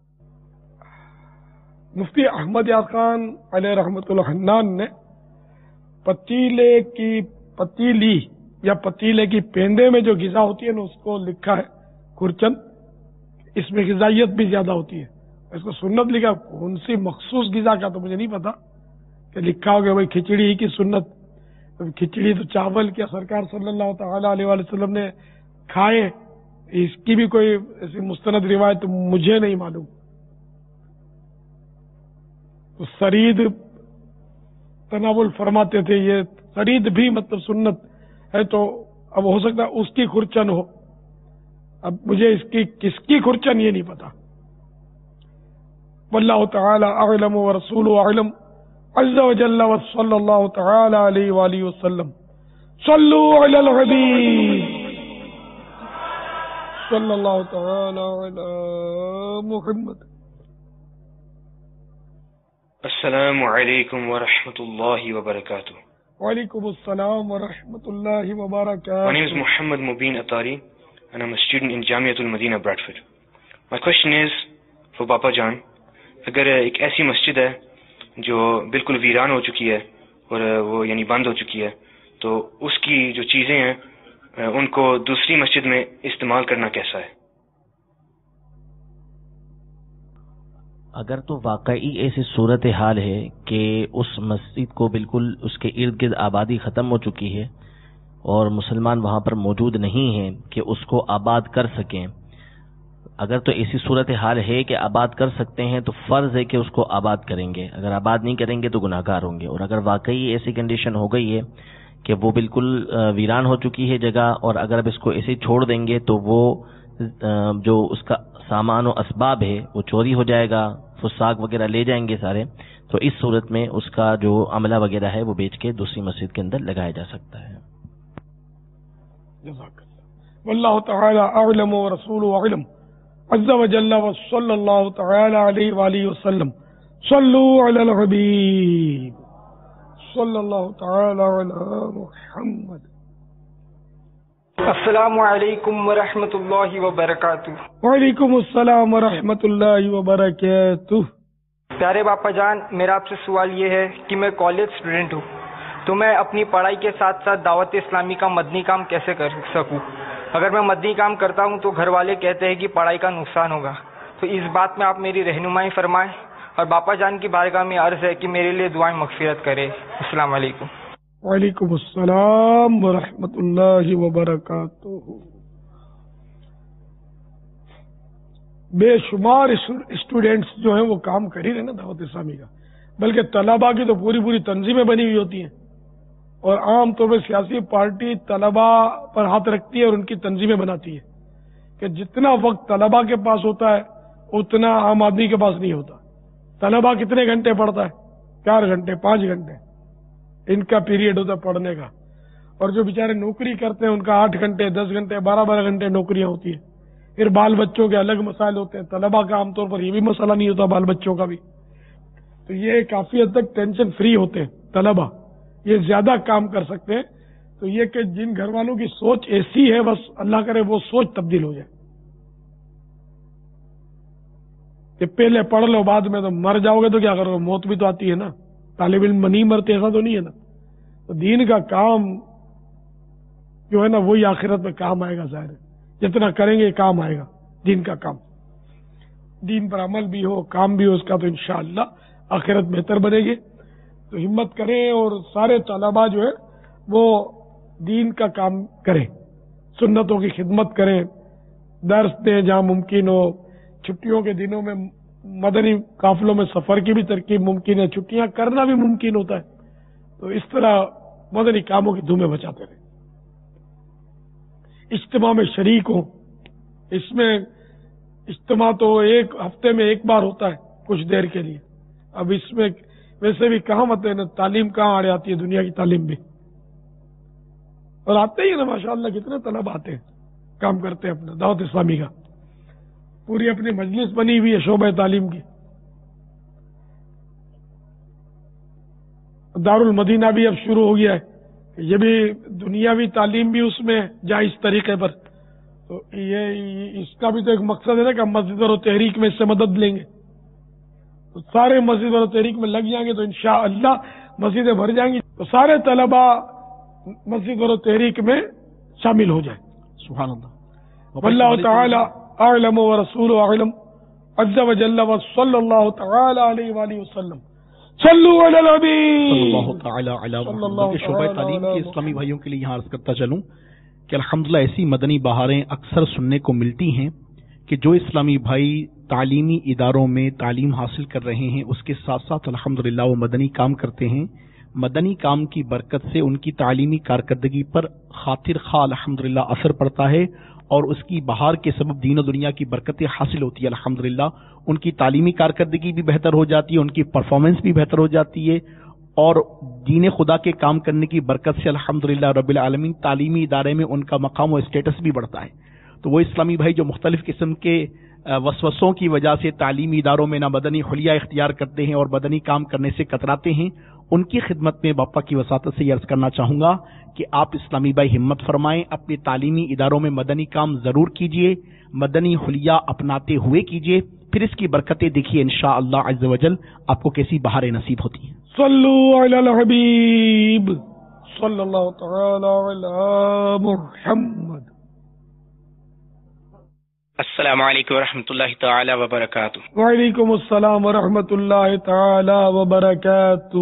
مفتی احمد یار خان علیہ رحمۃ اللہ حنان نے پتیلے کی پتیلی یا پتیلے کی پیندے میں جو غذا ہوتی ہے نا اس کو لکھا ہے خورچن. اس میں غذائیت بھی زیادہ ہوتی ہے. اس کو سنت لکھا، کون سی مخصوص غذا کا تو مجھے نہیں پتا کہ لکھا ہوگا بھائی کھچڑی ہی کی سنت. کھچڑی تو چاول کیا سرکار صلی اللہ تعالی علیہ وآلہ وسلم نے کھائے، اس کی بھی کوئی ایسی مستند روایت مجھے نہیں معلوم. تو سرید تناول فرماتے تھے، یہ سرید بھی مطلب سنت ہے. تو اب ہو سکتا ہے اس کی خورچن ہو، اب مجھے اس کی کس کی خورچن یہ نہیں پتا. واللہ تعالی اعلم ورسولہ اعلم عز وجل وصلی اللہ تعالی علیہ وآلہ وسلم. صلو علی الحبیب صلی اللہ تعالی علی محمد. السلام علیکم ورحمۃ اللہ وبرکاتہ. وعلیکم السلام ورحمۃ اللہ وبرکاتہ. My name is Muhammad Mubin Atari and I'm a student in Jamiatul Madina Bradford. My question is for Papa Jan. اگر ایک ایسی مسجد ہے جو بالکل ویران ہو چکی ہے اور وہ یعنی بند ہو چکی ہے تو اس کی جو چیزیں ہیں ان کو دوسری مسجد میں استعمال کرنا کیسا ہے؟ اگر تو واقعی ایسی صورت حال ہے کہ اس مسجد کو بالکل اس کے ارد گرد آبادی ختم ہو چکی ہے اور مسلمان وہاں پر موجود نہیں ہیں کہ اس کو آباد کر سکیں، اگر تو ایسی صورت حال ہے کہ آباد کر سکتے ہیں تو فرض ہے کہ اس کو آباد کریں گے، اگر آباد نہیں کریں گے تو گناہ گار ہوں گے۔ اور اگر واقعی ایسی کنڈیشن ہو گئی ہے کہ وہ بالکل ویران ہو چکی ہے جگہ، اور اگر اب اس کو ایسے چھوڑ دیں گے تو وہ جو اس کا سامان و اسباب ہے وہ چوری ہو جائے گا، فساق وغیرہ لے جائیں گے سارے، تو اس صورت میں اس کا جو عملہ وغیرہ ہے وہ بیچ کے دوسری مسجد کے اندر لگایا جا سکتا ہے۔ واللہ تعالی اعلم ورسولہ اعلم عز وجل وصلی اللہ تعالی علیہ وآلہ وسلم۔ صلو علی الحبیب صلی اللہ تعالی علی محمد۔ السلام علیکم ورحمۃ اللہ وبرکاتہ۔ وعلیکم السلام ورحمۃ اللہ وبرکاتہ۔ پیارے باپا جان، میرا آپ سے سوال یہ ہے کہ میں کالج اسٹوڈنٹ ہوں، تو میں اپنی پڑھائی کے ساتھ ساتھ دعوت اسلامی کا مدنی کام کیسے کر سکوں؟ اگر میں مدنی کام کرتا ہوں تو گھر والے کہتے ہیں کہ پڑھائی کا نقصان ہوگا، تو اس بات میں آپ میری رہنمائی فرمائیں، اور باپا جان کی بارگاہ میں عرض ہے کہ میرے لیے دعائیں مغفرت کرے۔ السلام علیکم۔ وعلیکم السلام ورحمۃ اللہ وبرکاتہ۔ بے شمار اسٹوڈینٹس جو ہیں وہ کام کر ہی رہے نا دعوت اسلامی کا، بلکہ طلباء کی تو پوری پوری تنظیمیں بنی ہوئی ہوتی ہیں، اور عام طور پہ سیاسی پارٹی طلباء پر ہاتھ رکھتی ہے اور ان کی تنظیمیں بناتی ہے کہ جتنا وقت طلباء کے پاس ہوتا ہے اتنا عام آدمی کے پاس نہیں ہوتا۔ طلباء کتنے گھنٹے پڑھتا ہے؟ چار گھنٹے پانچ گھنٹے ان کا پیریڈ ہوتا ہے پڑھنے کا، اور جو بیچارے نوکری کرتے ہیں ان کا آٹھ گھنٹے دس گھنٹے بارہ بارہ گھنٹے نوکریاں ہوتی ہیں۔ پھر بال بچوں کے الگ مسائل ہوتے ہیں، طلباء کا عام طور پر یہ بھی مسئلہ نہیں ہوتا بال بچوں کا بھی، تو یہ کافی حد تک ٹینشن فری ہوتے ہیں طلباء، یہ زیادہ کام کر سکتے ہیں۔ تو یہ کہ جن گھر والوں کی سوچ ایسی ہے بس اللہ کرے وہ سوچ تبدیل ہو جائے کہ پہلے پڑھ لو بعد میں تو مر جاؤ گے تو کیا کرو گے، موت بھی تو آتی ہے نا، طالب علم نہیں مرتے ایسا تو نہیں ہے نا۔ تو دین کا کام جو ہے نا وہی آخرت میں کام آئے گا، ظاہر ہے جتنا کریں گے کام آئے گا دین کا کام، دین پر عمل بھی ہو کام بھی ہو اس کا، تو انشاءاللہ آخرت بہتر بنے گی۔ تو ہمت کریں اور سارے طلباء جو ہے وہ دین کا کام کریں، سنتوں کی خدمت کریں، درس دیں جہاں ممکن ہو، چھٹیوں کے دنوں میں مدنی قافلوں میں سفر کی بھی ترکیب ممکن ہے، چھٹیاں کرنا بھی ممکن ہوتا ہے، تو اس طرح مدنی کاموں کی دھومیں بچاتے رہیں۔ اجتماع میں شریک ہوں، اس میں اجتماع تو ایک ہفتے میں ایک بار ہوتا ہے کچھ دیر کے لیے، اب اس میں ویسے بھی کہاں مت ہے نا، تعلیم کہاں آڑے آتی ہے، دنیا کی تعلیم بھی، اور آتے ہی نا ماشاءاللہ کتنے طلب آتے ہیں کام کرتے ہیں اپنا دعوت اسلامی کا، پوری اپنی مجلس بنی ہوئی ہے شعبہ تعلیم کی۔ دار المدینہ بھی اب شروع ہو گیا ہے، یہ بھی دنیاوی تعلیم بھی اس میں جائز طریقے پر، تو یہ اس کا بھی تو ایک مقصد ہے نا کہ ہم مسجد و تحریک میں اس سے مدد لیں گے، تو سارے مسجد و تحریک میں لگ جائیں گے تو انشاءاللہ مسجدیں بھر جائیں گی، تو سارے طلباء مسجد و تحریک میں شامل ہو جائیں۔ سبحان اللہ۔ واللہ تعالی اعلم ورسولہ اعلم عز وجل وصلی اللہ تعالی علیہ وآلہ وسلم۔ صلو علی النبی صلی اللہ تعالی علی محمد۔ کے شعبہ تعلیم کے اسلامی بھائیوں کے لیے یہاں عرض کرتا چلوں کہ الحمدللہ ایسی مدنی بہاریں اکثر سننے کو ملتی ہیں کہ جو اسلامی بھائی تعلیمی اداروں میں تعلیم حاصل کر رہے ہیں اس کے ساتھ ساتھ الحمدللہ وہ مدنی کام کرتے ہیں، مدنی کام کی برکت سے ان کی تعلیمی کارکردگی پر خاطر خواہ الحمدللہ اثر پڑتا ہے، اور اس کی بہار کے سبب دین و دنیا کی برکتیں حاصل ہوتی ہے الحمدللہ، ان کی تعلیمی کارکردگی بھی بہتر ہو جاتی ہے، ان کی پرفارمنس بھی بہتر ہو جاتی ہے، اور دین خدا کے کام کرنے کی برکت سے الحمدللہ رب العالمین تعلیمی ادارے میں ان کا مقام و اسٹیٹس بھی بڑھتا ہے۔ تو وہ اسلامی بھائی جو مختلف قسم کے وسوسوں کی وجہ سے تعلیمی اداروں میں نہ مدنی حلیہ اختیار کرتے ہیں اور مدنی کام کرنے سے کتراتے ہیں، ان کی خدمت میں باپا کی وساطت سے یہ عرض کرنا چاہوں گا کہ آپ اسلامی بھائی ہمت فرمائیں، اپنے تعلیمی اداروں میں مدنی کام ضرور کیجئے، مدنی حلیہ اپناتے ہوئے کیجئے، پھر اس کی برکتیں دیکھیے انشاءاللہ عز وجل آپ کو کیسی بہاریں نصیب ہوتی ہیں۔ صلو علی الحبیب صلی اللہ تعالی علی محمد۔ السلام علیکم ورحمۃ اللہ تعالی وبرکاتہ. وعلیکم السلام ورحمۃ اللہ تعالی وبرکاتہ.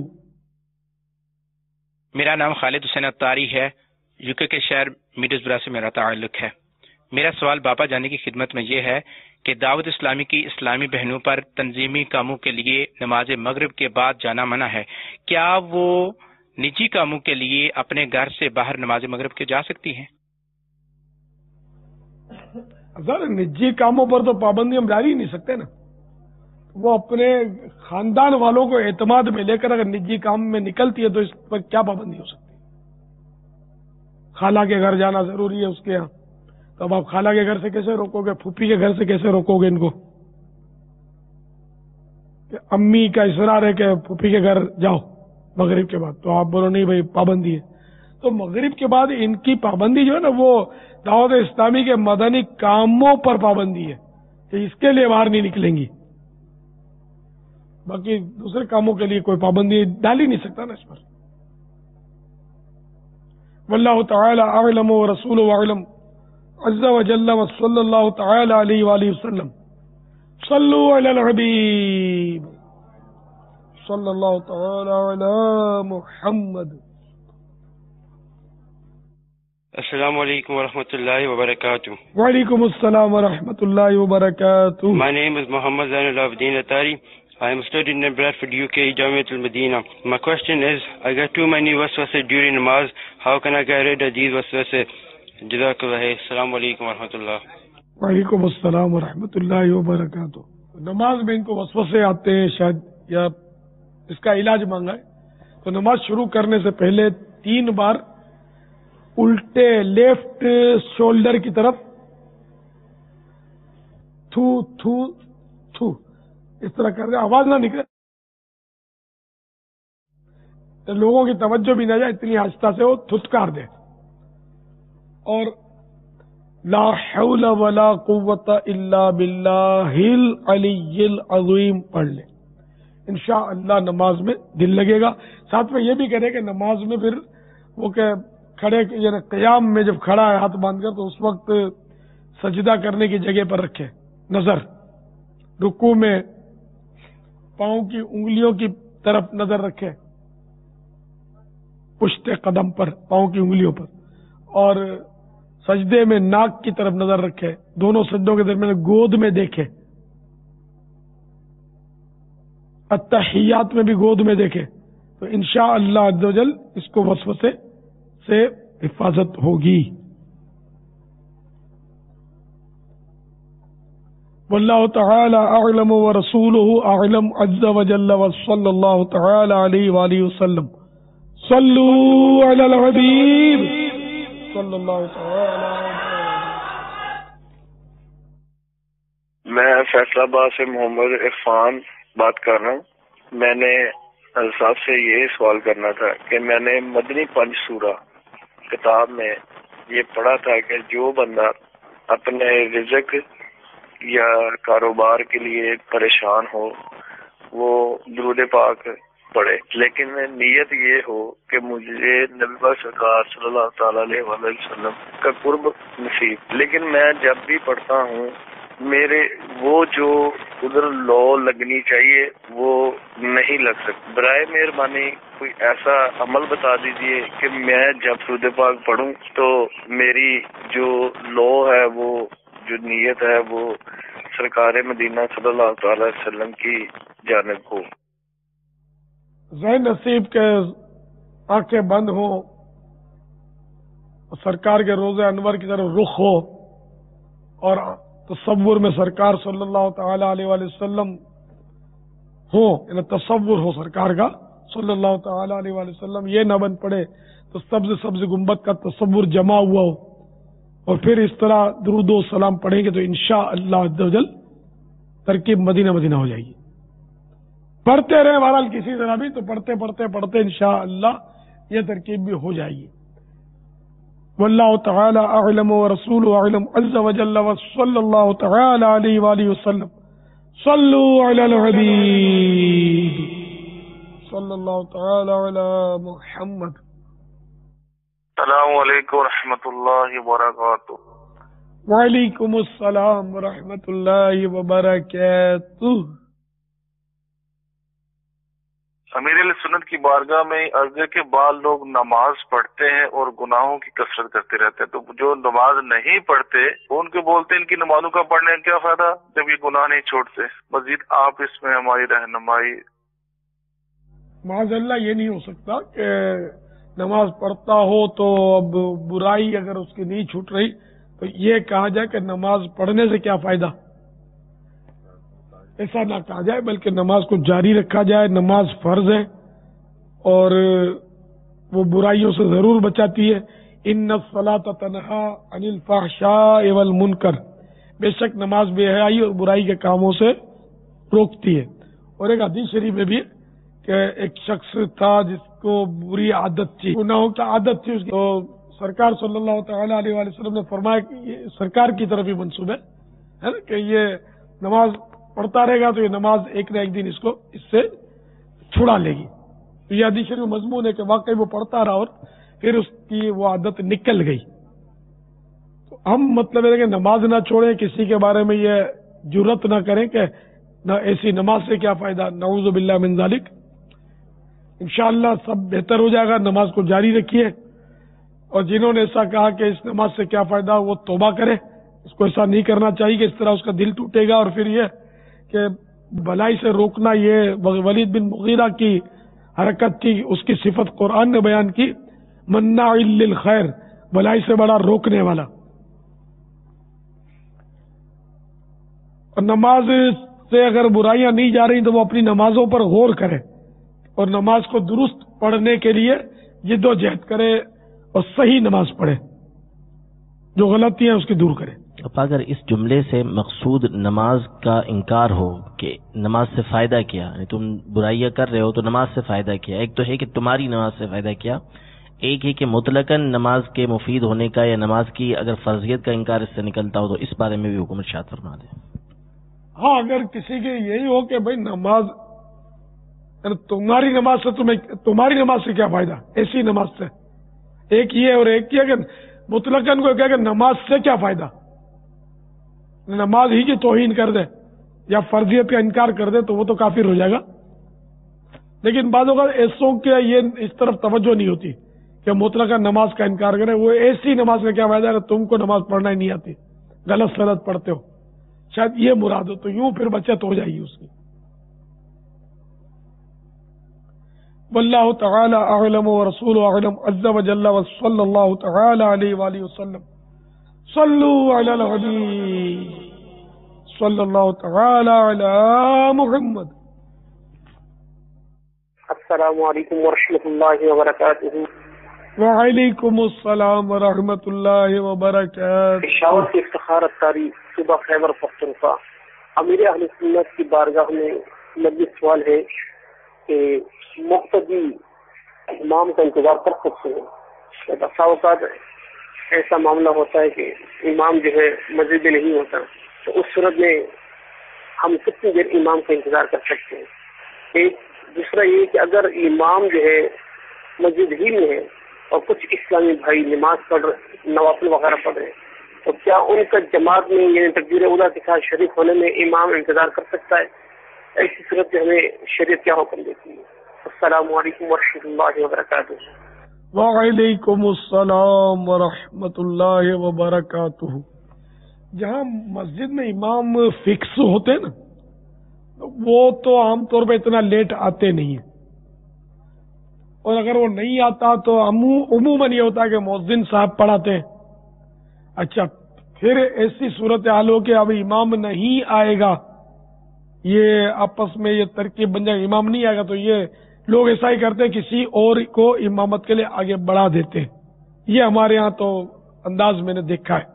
میرا نام خالد حسین اتاری ہے. یو کے کے شہر میڈزبرا سے میرا تعلق ہے. میرا سوال باپا جانے کی خدمت میں یہ ہے کہ دعوت اسلامی کی اسلامی بہنوں پر تنظیمی کاموں کے لیے نماز مغرب کے بعد جانا منع ہے. کیا وہ نجی کاموں کے لیے اپنے گھر سے باہر نماز مغرب کے جا سکتی ہیں؟ سر نجی کاموں پر تو پابندی ہم جاری ہی نہیں سکتے نا. وہ اپنے خاندان والوں کو اعتماد میں لے کر اگر نجی کام میں نکلتی ہے تو اس پر کیا پابندی ہو سکتی ہے؟ خالہ کے گھر جانا ضروری ہے اس کے یہاں، تو اب آپ خالہ کے گھر سے کیسے روکو گے؟ پھوپھی کے گھر سے کیسے روکو گے ان کو؟ کہ امی کا اصرار ہے کہ پھوپھی کے گھر جاؤ مغرب کے بعد، تو آپ بولو نہیں بھائی پابندی ہے. تو مغرب کے بعد ان کی پابندی جو ہے نا وہ دعوت اسلامی کے مدنی کاموں پر پابندی ہے کہ اس کے لیے باہر نہیں نکلیں گی. باقی دوسرے کاموں کے لیے کوئی پابندی ڈال ہی نہیں سکتا نا اس پر. واللہ تعالی اعلم ورسولہ اعلم عز وجل وصلی اللہ تعالی علیہ وآلہ وسلم. صلو علی الحبیب صلی اللہ تعالی علی محمد. السلام علیکم ورحمۃ اللہ وبرکاتہ. وعلیکم السلام ورحمۃ اللہ وبرکاتہ. My name is Muhammad Zainul Abidin Atari. I am studying in Bradford, U K, Jamiat al-Medina. My question is, I get too many waswasa during namaz. How can I get rid of these waswasa? Jazakallah. Assalamu alaikum warahmatullah. وعلیکم السلام ورحمۃ اللہ وبرکاتہ. نماز میں ان کو وسوسے آتے ہیں شاید، یا اس کا علاج مانگا ہے تو نماز شروع کرنے سے پہلے تین بار الٹے لیفٹ شولڈر کی طرف تھو تھو تھو اس طرح کر دیں، آواز نہ نکلے، لوگوں کی توجہ بھی نہ جائے، اتنی آہستہ سے وہ تھتکار دے. اور لا حول ولا قوت الا باللہ العلی العظیم پڑھ لے، انشاءاللہ نماز میں دل لگے گا. ساتھ میں یہ بھی کرے کہ نماز میں پھر وہ کہ کھڑے یعنی قیام میں جب کھڑا ہے ہاتھ باندھ کر تو اس وقت سجدہ کرنے کی جگہ پر رکھے نظر، رکوع میں پاؤں کی انگلیوں کی طرف نظر رکھے، پشت قدم پر پاؤں کی انگلیوں پر، اور سجدے میں ناک کی طرف نظر رکھے، دونوں سجدوں کے درمیان گود میں دیکھے، التحیات میں بھی گود میں دیکھے، تو انشاءاللہ عز و جل اس کو وسوسے سے حفاظت ہوگی. واللہ تعالی اعلم ورسولہ اعلم عز وجل وصلی اللہ تعالی علیہ وآلہ وسلم. صلو علی الحبیب صلی اللہ تعالی علیہ. میں فیصل آباد سے محمد عرفان بات کر رہا ہوں. میں نے صاحب سے یہ سوال کرنا تھا کہ میں نے مدنی پنج سورہ کتاب میں یہ پڑھا تھا کہ جو بندہ اپنے رزق یا کاروبار کے لیے پریشان ہو وہ درود پاک پڑھے، لیکن نیت یہ ہو کہ مجھے نبی پاک سرکار صلی اللہ تعالی علیہ وسلم کا قرب نصیب. لیکن میں جب بھی پڑھتا ہوں میرے وہ جو ادھر لو لگنی چاہیے وہ نہیں لگ سکتی. برائے مہربانی کوئی ایسا عمل بتا دیجئے کہ میں جب درود پاک پڑھوں تو میری جو لو ہے، وہ جو نیت ہے، وہ سرکار مدینہ صلی اللہ تعالی وسلم کی جانب ہو. ذہن نصیب کے آنکھیں بند ہوں، سرکار کے روزے انور کی طرف رخ ہو، اور تصور میں سرکار صلی اللہ تعالی علیہ وآلہ وسلم ہو، یعنی تصور ہو سرکار کا صلی اللہ تعالی علیہ وآلہ وسلم، یہ نہ بن پڑے تو سبز سبز گنبد کا تصور جمع ہوا ہو، اور پھر اس طرح درود و سلام پڑھیں گے تو انشاءاللہ عز و جل ترکیب مدینہ مدینہ ہو جائے گی. پڑھتے رہے بہرحال کسی طرح بھی، تو پڑھتے پڑھتے پڑھتے انشاءاللہ یہ ترکیب بھی ہو جائے گی. واللہ تعالی اعلم ورسولہ اعلم عز وجل وصلی اللہ تعالی علیہ وآلہ وسلم. صلو علی الحبیب صلی اللہ تعالی علی محمد. السلام علیکم ورحمۃ اللہ وبرکاتہ. وعلیکم السلام ورحمۃ اللہ وبرکاتہ۔ امیر علیہ سنت کی بارگاہ میں عرض ہے کہ بعض لوگ نماز پڑھتے ہیں اور گناہوں کی کثرت کرتے رہتے ہیں، تو جو نماز نہیں پڑھتے وہ ان کے بولتے ہیں ان کی نمازوں کا پڑھنے کا کیا فائدہ جب یہ گناہ نہیں چھوڑتے؟ مزید آپ اس میں ہماری رہنمائی۔ معاذ اللہ، یہ نہیں ہو سکتا کہ نماز پڑھتا ہو تو اب برائی اگر اس کی نہیں چھوٹ رہی تو یہ کہا جائے کہ نماز پڑھنے سے کیا فائدہ، ایسا نہ کہا جائے، بلکہ نماز کو جاری رکھا جائے۔ نماز فرض ہے اور وہ برائیوں سے ضرور بچاتی ہے۔ ان الصلاۃ تنہی عن الفحشاء والمنکر، بے شک نماز بے حیائی اور برائی کے کاموں سے روکتی ہے۔ اور ایک حدیث شریف میں بھی کہ ایک شخص تھا جس کو بری عادت تھی، گناہوں کی عادت تھی اس کی، تو سرکار صلی اللہ تعالی علیہ وآلہ وسلم نے فرمایا کہ یہ سرکار کی طرف ہی منسوب ہے ہے نا کہ یہ نماز پڑھتا رہے گا تو یہ نماز ایک نہ ایک دن اس کو اس سے چھڑا لے گی۔ تو یہ حدیث شریف مضمون ہے کہ واقعی وہ پڑھتا رہا اور پھر اس کی وہ عادت نکل گئی۔ تو ہم مطلب ہے کہ نماز نہ چھوڑیں، کسی کے بارے میں یہ جرت نہ کریں کہ نہ ایسی نماز سے کیا فائدہ، نعوذ باللہ من ذالک۔ انشاءاللہ سب بہتر ہو جائے گا، نماز کو جاری رکھیے، اور جنہوں نے ایسا کہا کہ اس نماز سے کیا فائدہ وہ توبہ کرے، اس کو ایسا نہیں کرنا چاہیے کہ اس طرح اس کا دل ٹوٹے گا۔ اور پھر یہ کہ بھلائی سے روکنا، یہ ولید بن مغیرہ کی حرکت تھی، اس کی صفت قرآن نے بیان کی، مناع للخیر، بھلائی سے بڑا روکنے والا۔ اور نماز سے اگر برائیاں نہیں جا رہی تو وہ اپنی نمازوں پر غور کرے اور نماز کو درست پڑھنے کے لیے جد و جہد کرے اور صحیح نماز پڑھے، جو غلطیاں اس کی دور کرے۔ اب اگر اس جملے سے مقصود نماز کا انکار ہو کہ نماز سے فائدہ کیا، یعنی تم برائیاں کر رہے ہو تو نماز سے فائدہ کیا، ایک تو ہے کہ تمہاری نماز سے فائدہ کیا، ایک ہے کہ مطلقاً نماز کے مفید ہونے کا یا نماز کی اگر فرضیت کا انکار اس سے نکلتا ہو تو اس بارے میں بھی حکم ارشاد فرما دیں۔ ہاں، اگر کسی کے یہی ہو کہ بھائی نماز، تمہاری نماز سے تمہیں، تمہاری نماز سے کیا فائدہ، ایسی نماز سے، ایک یہ اور ایک یہ کہ مطلقاً کو کہا کہ نماز سے کیا فائدہ، نماز ہی کی توہین کر دے یا فرضیت کا انکار کر دے تو وہ تو کافر ہو جائے گا۔ لیکن بعض اوقات ایسوں کے یہ اس طرف توجہ نہیں ہوتی کہ مطلقاً نماز کا انکار کرے، وہ ایسی نماز کا کیا فائدہ ہے کہ تم کو نماز پڑھنا ہی نہیں آتی، غلط سلط پڑھتے ہو، شاید یہ مراد ہو، تو یوں پھر بچت ہو جائے گی اس کی۔ واللہ تعالی اعلم ورسول اعلم عز وجل وصلی اللہ تعالی علیہ وآلہ وسلم۔ صلو علی الحبیب صلی اللہ تعالی علی محمد۔ السلام علیکم ورحمۃ اللہ وبرکاتہ۔ وعلیکم السلام ورحمۃ اللہ وبرکاتہ۔ پشاور سے افتخار اتاری، صوبہ خیبر پختونخوا۔ امیر اہل سنت کی بارگاہ میں میرا سوال ہے کہ مقتدی امام کا انتظار کر سکتے ہیں؟ بسا اوقات ایسا معاملہ ہوتا ہے کہ امام جو ہے مسجد میں نہیں ہوتا، تو اس صورت میں ہم کتنی دیر امام کا انتظار کر سکتے ہیں؟ ایک دوسرا یہ کہ اگر امام جو ہے مسجد ہی میں ہے اور کچھ اسلامی بھائی نماز پڑھ رہے، نوافل وغیرہ پڑھ رہے ہیں، تو کیا ان کا جماعت میں یعنی تکبیر اولیٰ کے ساتھ شریک ہونے میں امام انتظار کر سکتا ہے؟ ایسی صورت میں ہمیں شریعت کیا حکم دیتی ہے؟ السلام علیکم ورحمۃ اللہ وبرکاتہ۔ وعلیکم السلام ورحمۃ اللہ وبرکاتہ۔ جہاں مسجد میں امام فکس ہوتے نا، وہ تو عام طور پہ اتنا لیٹ آتے نہیں ہیں، اور اگر وہ نہیں آتا تو عموماً یہ ہوتا ہے کہ مؤذن صاحب پڑھاتے ہیں۔ اچھا، پھر ایسی صورتحال ہو کہ اب امام نہیں آئے گا، یہ آپس میں یہ ترکیب بن جائے، امام نہیں آئے گا تو یہ لوگ ایسا ہی کرتے کسی اور کو امامت کے لیے آگے بڑھا دیتے ہیں۔ یہ ہمارے ہاں تو انداز میں نے دیکھا ہے۔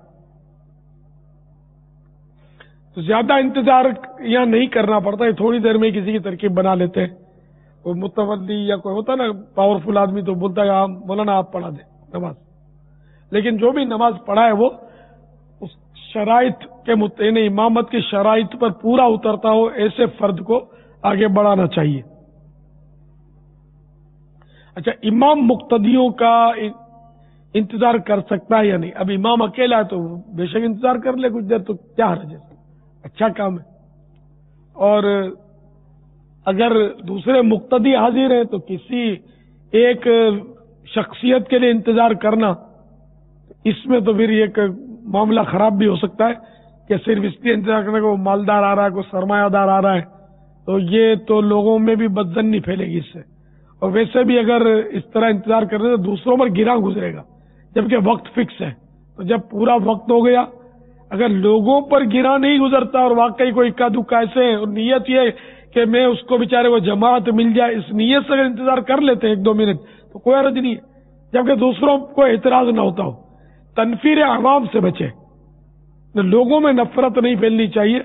تو زیادہ انتظار یہاں نہیں کرنا پڑتا ہے، تھوڑی دیر میں کسی کی ترکیب بنا لیتے ہیں۔ کوئی متولی یا کوئی ہوتا نا پاورفل آدمی تو بولتا ہے آپ مولانا آپ پڑھا دیں نماز، لیکن جو بھی نماز پڑھا ہے وہ اس شرائط کے متعین امامت کی شرائط پر پورا اترتا ہو، ایسے فرد کو آگے بڑھانا چاہیے۔ اچھا، امام مقتدیوں کا इंतजार कर सकता है या नहीं। अब इमाम अकेला है तो बेशक इंतजार कर ले कुछ देर, तो क्या हर्ज है, अच्छा काम है। और अगर दूसरे मुक्तदी हाजिर हैं तो किसी एक शख्सियत के लिए इंतजार करना, इसमें तो फिर एक मामला खराब भी हो सकता है कि सिर्फ इसलिए इंतजार करने को मालदार आ रहा है, कोई सरमायादार आ रहा है, तो ये तो लोगों में भी बदजन्नी फैलेगी इससे। और वैसे भी अगर इस तरह इंतजार कर रहे तो दूसरों पर गिरा गुजरेगा, जबकि वक्त फिक्स है। तो जब पूरा वक्त हो गया, अगर लोगों पर गिरा नहीं गुजरता और वाकई कोई इक्का दुक्का ऐसे है और नीयत ये कि मैं उसको बेचारे को जमात मिल जाए, इस नीयत से अगर इंतजार कर लेते हैं एक दो मिनट तो कोई हर्ज नहीं है, जबकि दूसरों को एतराज न होता हो। तनफीर अवाम से बचे, लोगों में नफरत नहीं फैलनी चाहिए।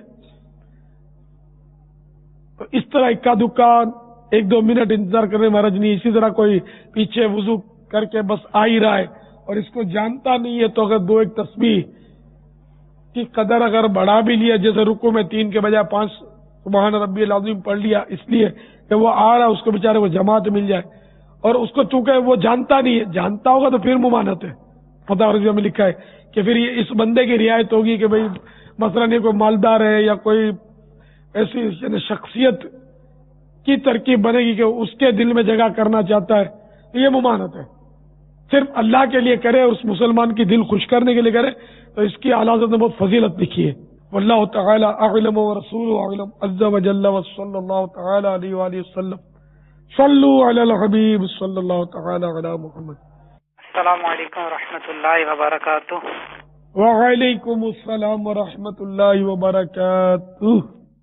तो इस तरह इक्का दुक्का एक दो मिनट इंतजार करने में हर्ज नहीं। इसी तरह कोई पीछे वुजू करके बस आ ही रहा है और इसको जानता नहीं है, तो अगर दो एक तस्बीह की कदर अगर बढ़ा भी लिया, जैसे रुकू में तीन के बजाय पांच सुबहान रब्बियल अज़ीम पढ़ लिया, इसलिए कि वो आ रहा है, उसको बेचारे को जमात मिल जाए, और उसको चूंकि वो जानता नहीं है, जानता होगा तो फिर मुमानत है। फतह रज़िया में लिखा है कि फिर ये इस बंदे की रियायत होगी कि भाई मसलन ये कोई मालदार है या कोई ऐसी शख्सियत की तरकीब बनेगी कि उसके दिल में जगह करना चाहता है, तो ये मुमानत है। सिर्फ अल्लाह के लिए करे और उस मुसलमान की दिल खुश करने के लिए करे, तो इसकी आला हज़रत ने बहुत फजीलत लिखी है। वल्लाहु तआला अअलम व रसूलुहु अअलम अज़्ज़ा व जल्ला व सल्लल्लाहु तआला अलैहि व आलिहि वसल्लम। सल्लु अलल हबीब सल्लल्लाहु तआला अला मुहम्मद। अस्सलामु अलैकुम व रहमतुल्लाहि व बरकातुहू। व अलैकुम अस्सलाम व रहमतुल्लाहि व बरकातुहू।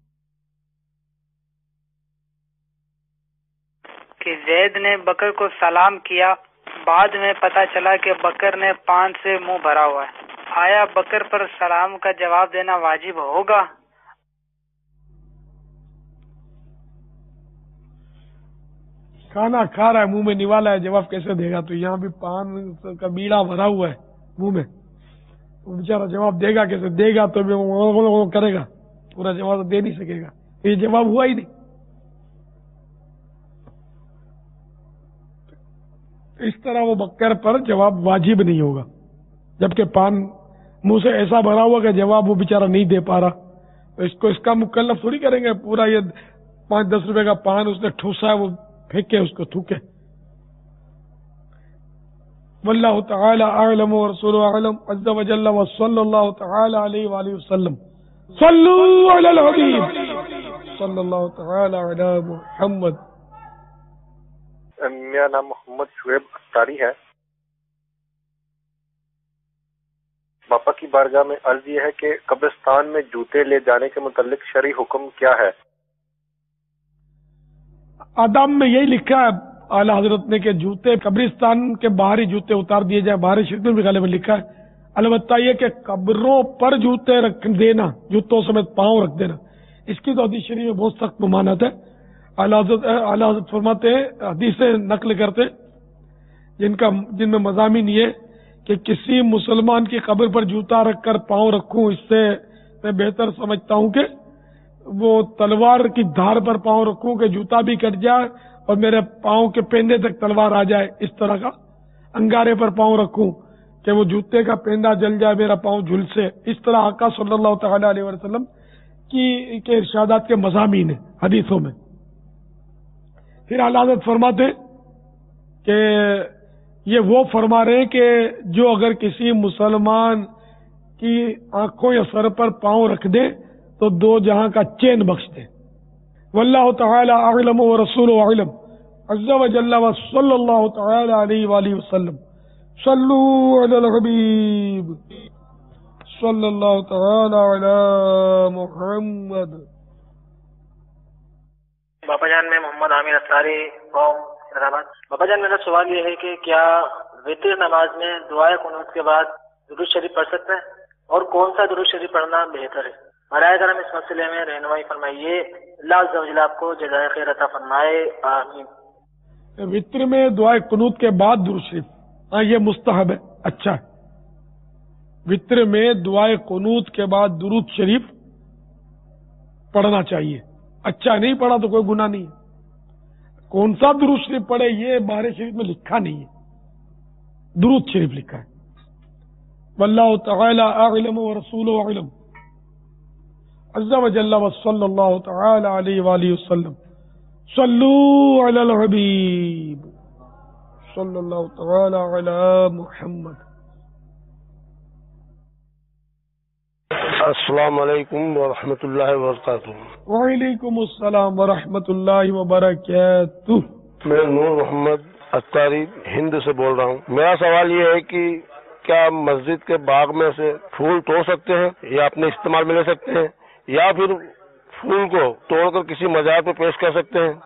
कि ज़ैद ने बकर को सलाम किया, बाद में पता चला कि बकर ने पान से मुंह भरा हुआ है, आया बकर पर सलाम का जवाब देना वाजिब होगा? खाना खा रहा है, मुंह में निवाला है, जवाब कैसे देगा? तो यहाँ भी पान का बीड़ा भरा हुआ है मुंह में, तो बेचारा जवाब देगा कैसे? देगा तो भी वो करेगा, पूरा जवाब तो दे नहीं सकेगा, ये जवाब हुआ ही नहीं। इस तरह वो बकर पर जवाब वाजिब नहीं होगा, जबकि पान मुंह से ऐसा भरा हुआ कि जवाब वो बेचारा नहीं दे पा रहा, तो इसको इसका मुकल्लफ थोड़ी करेंगे। पूरा ये पांच दस रुपए का पान उसने ठूसा है, वो फेंके, उसको थूके। वल्लाहु तआला अअलम व रसूलुहु अअलम अज़्ज़ा व जल्ला व सल्लल्लाहु तआला अलैहि व आलिहि वसल्लम। सल्लु अलल हबीब सल्लल्लाहु तआला अला मुहम्मद। मेरा नाम मोहम्मद शुएब अख्तारी है। बापा की बारगाह में अर्ज ये है कि कब्रिस्तान में जूते ले जाने के मुतालिक शरई हुक्म क्या है? आदाब में यही लिखा है आला हजरत ने कि जूते कब्रिस्तान के बाहरी जूते उतार दिए जाए, बाहरी शरीफ में भी गालिब में लिखा है। अलबत्ता ये कि कब्रों पर जूते रख देना, जूतों समेत पांव रख देना, इसकी तो हदीस शरीफ में बहुत सख्त ममानत है। आला हजरत फरमाते हैं, हदीसें नकल करते जिनका जिनमें मज़ामीन ये कि किसी मुसलमान की कब्र पर जूता रखकर पांव रखूं, इससे मैं बेहतर समझता हूं कि वो तलवार की धार पर पांव रखूं कि जूता भी कट जाए और मेरे पांव के पेंदे तक तलवार आ जाए, इस तरह का अंगारे पर पांव रखूं कि वो जूते का पेंदा जल जाए, मेरा पांव झुलसे। इस तरह आका सल्लल्लाहु तआला अलैहि वसल्लम की के इरशादात के मज़ामीन है हदीसों में। फिर आला हज़रत फरमाते कि ये वो फरमा रहे हैं कि जो अगर किसी मुसलमान की आंखों या सर पर पांव रख दे तो दो जहां का चैन बख्श दे। वल्लाहु तआला अअलम व रसूलुहु अअलम अज़्ज़ा व जल्ला व सल्लल्लाहु तआला अलैहि व आलिहि वसल्लम। सल्लु अलल हबीब सल्लल्लाहु तआला अला मुहम्मद। बाबा जान, मैं मोहम्मद आमिर अतारी कौम हैदराबाद। बाबा जान, मेरा सवाल ये है कि क्या वितर नमाज में दुआए कुनूत के बाद दुरूद शरीफ पढ़ सकते हैं, और कौन सा दुरूद शरीफ पढ़ना बेहतर है? बराए करम इस मसले में रहनुमाई फरमाइए। अल्लाह अज़्ज़ा व जल्ला आपको जज़ाए खैर अता फरमाए, आमीन। वितर में दुआए कुनूत के बाद दुरूद शरीफ, हाँ ये मुस्तहब है, अच्छा है। वितर में दुआए कुनूत के बाद दुरूद शरीफ पढ़ना चाहिए, अच्छा नहीं पढ़ा तो कोई गुनाह नहीं है। कौन सा दुरूद शरीफ पढ़े ये बाहर शरीफ में लिखा नहीं है, दुरूद शरीफ लिखा है। वल्लाहु तआला अअलम व रसूलुहु अअलम अज़्ज़ा व जल्ला व सल्लल्लाहु तआला अलैहि व आलिहि वसल्लम सल्लू अलल हबीब सल्लल्लाहु तआला अला मुहम्मद। अस्सलामु अलैकुम व रहमतुल्लाहि व बरकातुहू। वालेकुम अस्सलाम व रहमतुल्लाहि व बरकातुहू। मैं नूर मोहम्मद अत्तारी हिंद से बोल रहा हूँ। मेरा सवाल ये है कि क्या मस्जिद के बाग में से फूल तोड़ सकते हैं या अपने इस्तेमाल में ले सकते हैं, या फिर फूल को तोड़कर किसी मजार पे पेश कर सकते हैं?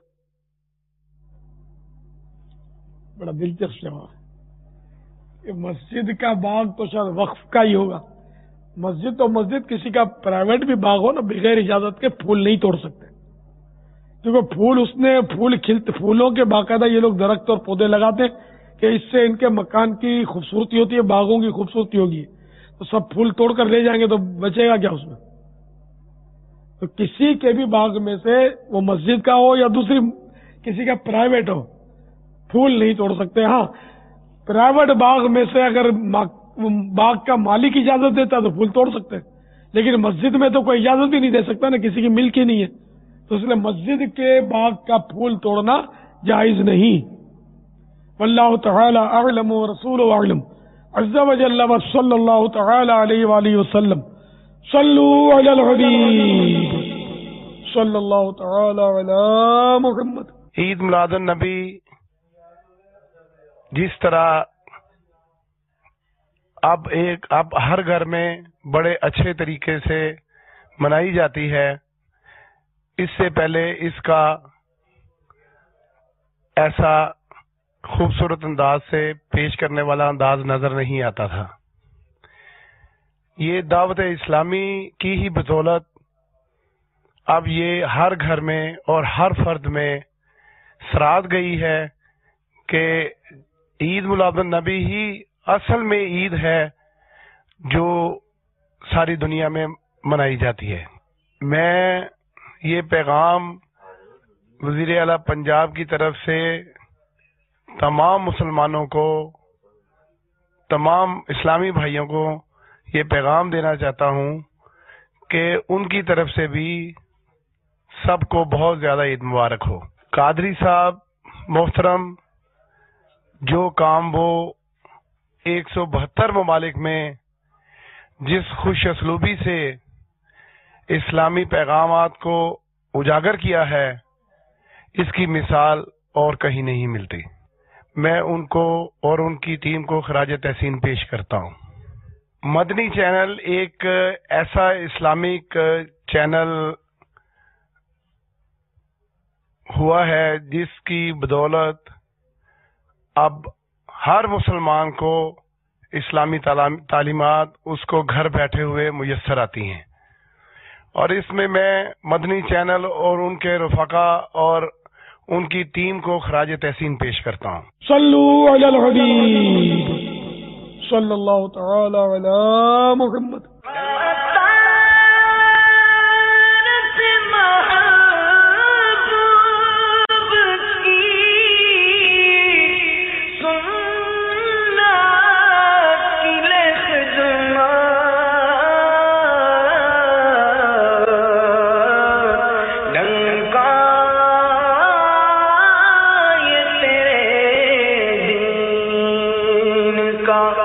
बड़ा दिलचस्प सवाल है। मस्जिद का बाग तो शायद वक्फ का ही होगा। मस्जिद तो मस्जिद, किसी का प्राइवेट भी बाग हो ना, बगैर इजाजत के फूल नहीं तोड़ सकते, क्योंकि फूल उसने फूल खिलते फूलों के बाकायदा ये लोग दरख्त और पौधे लगाते कि इससे इनके मकान की खूबसूरती होती है, बागों की खूबसूरती होगी। तो सब फूल तोड़कर ले जाएंगे तो बचेगा क्या उसमें? तो किसी के भी बाग में से, वो मस्जिद का हो या दूसरी किसी का प्राइवेट हो, फूल नहीं तोड़ सकते। हाँ, प्राइवेट बाग में से अगर बाग का मालिक इजाजत देता तो फूल तोड़ सकते हैं, लेकिन मस्जिद में तो कोई इजाजत ही नहीं दे सकता ना, किसी की मिल्क ही नहीं है, तो इसलिए मस्जिद के बाग का फूल तोड़ना जायज नहीं। वल्लाहु तआला अअलम व रसूलुहु अअलम अज़्ज़ा व जल्ला व सल्लल्लाहु तआला अलैहि व आलिहि वसल्लम सल्लू अलल हबीब सल्लल्लाहु तआला अला मुहम्मद। ईद मिलादुन नबी जिस तरह अब एक अब हर घर में बड़े अच्छे तरीके से मनाई जाती है, इससे पहले इसका ऐसा खूबसूरत अंदाज से पेश करने वाला अंदाज नजर नहीं आता था। ये दावत इस्लामी की ही बदौलत अब ये हर घर में और हर फर्द में सराद गई है कि ईद मिलादुन नबी ही असल में ईद है जो सारी दुनिया में मनाई जाती है। मैं ये पैगाम वजीर आला पंजाब की तरफ से तमाम मुसलमानों को, तमाम इस्लामी भाइयों को ये पैगाम देना चाहता हूँ कि उनकी तरफ से भी सबको बहुत ज्यादा ईद मुबारक हो। कादरी साहब मोहतरम, जो काम वो एक सौ बहत्तर ममालिक में जिस खुश असलूबी से इस्लामी पैगामात को उजागर किया है, इसकी मिसाल और कहीं नहीं मिलती। मैं उनको और उनकी टीम को खराज तहसीन पेश करता हूँ। मदनी चैनल एक ऐसा इस्लामिक चैनल हुआ है जिसकी बदौलत अब हर मुसलमान को इस्लामी तालीमात उसको घर बैठे हुए मुयस्सर आती हैं, और इसमें मैं मदनी चैनल और उनके रफाका और उनकी टीम को खराज तहसीन पेश करता हूँ। सल्लू अलल हबीब सल्लल्लाहु तआला अला मुहम्मद। का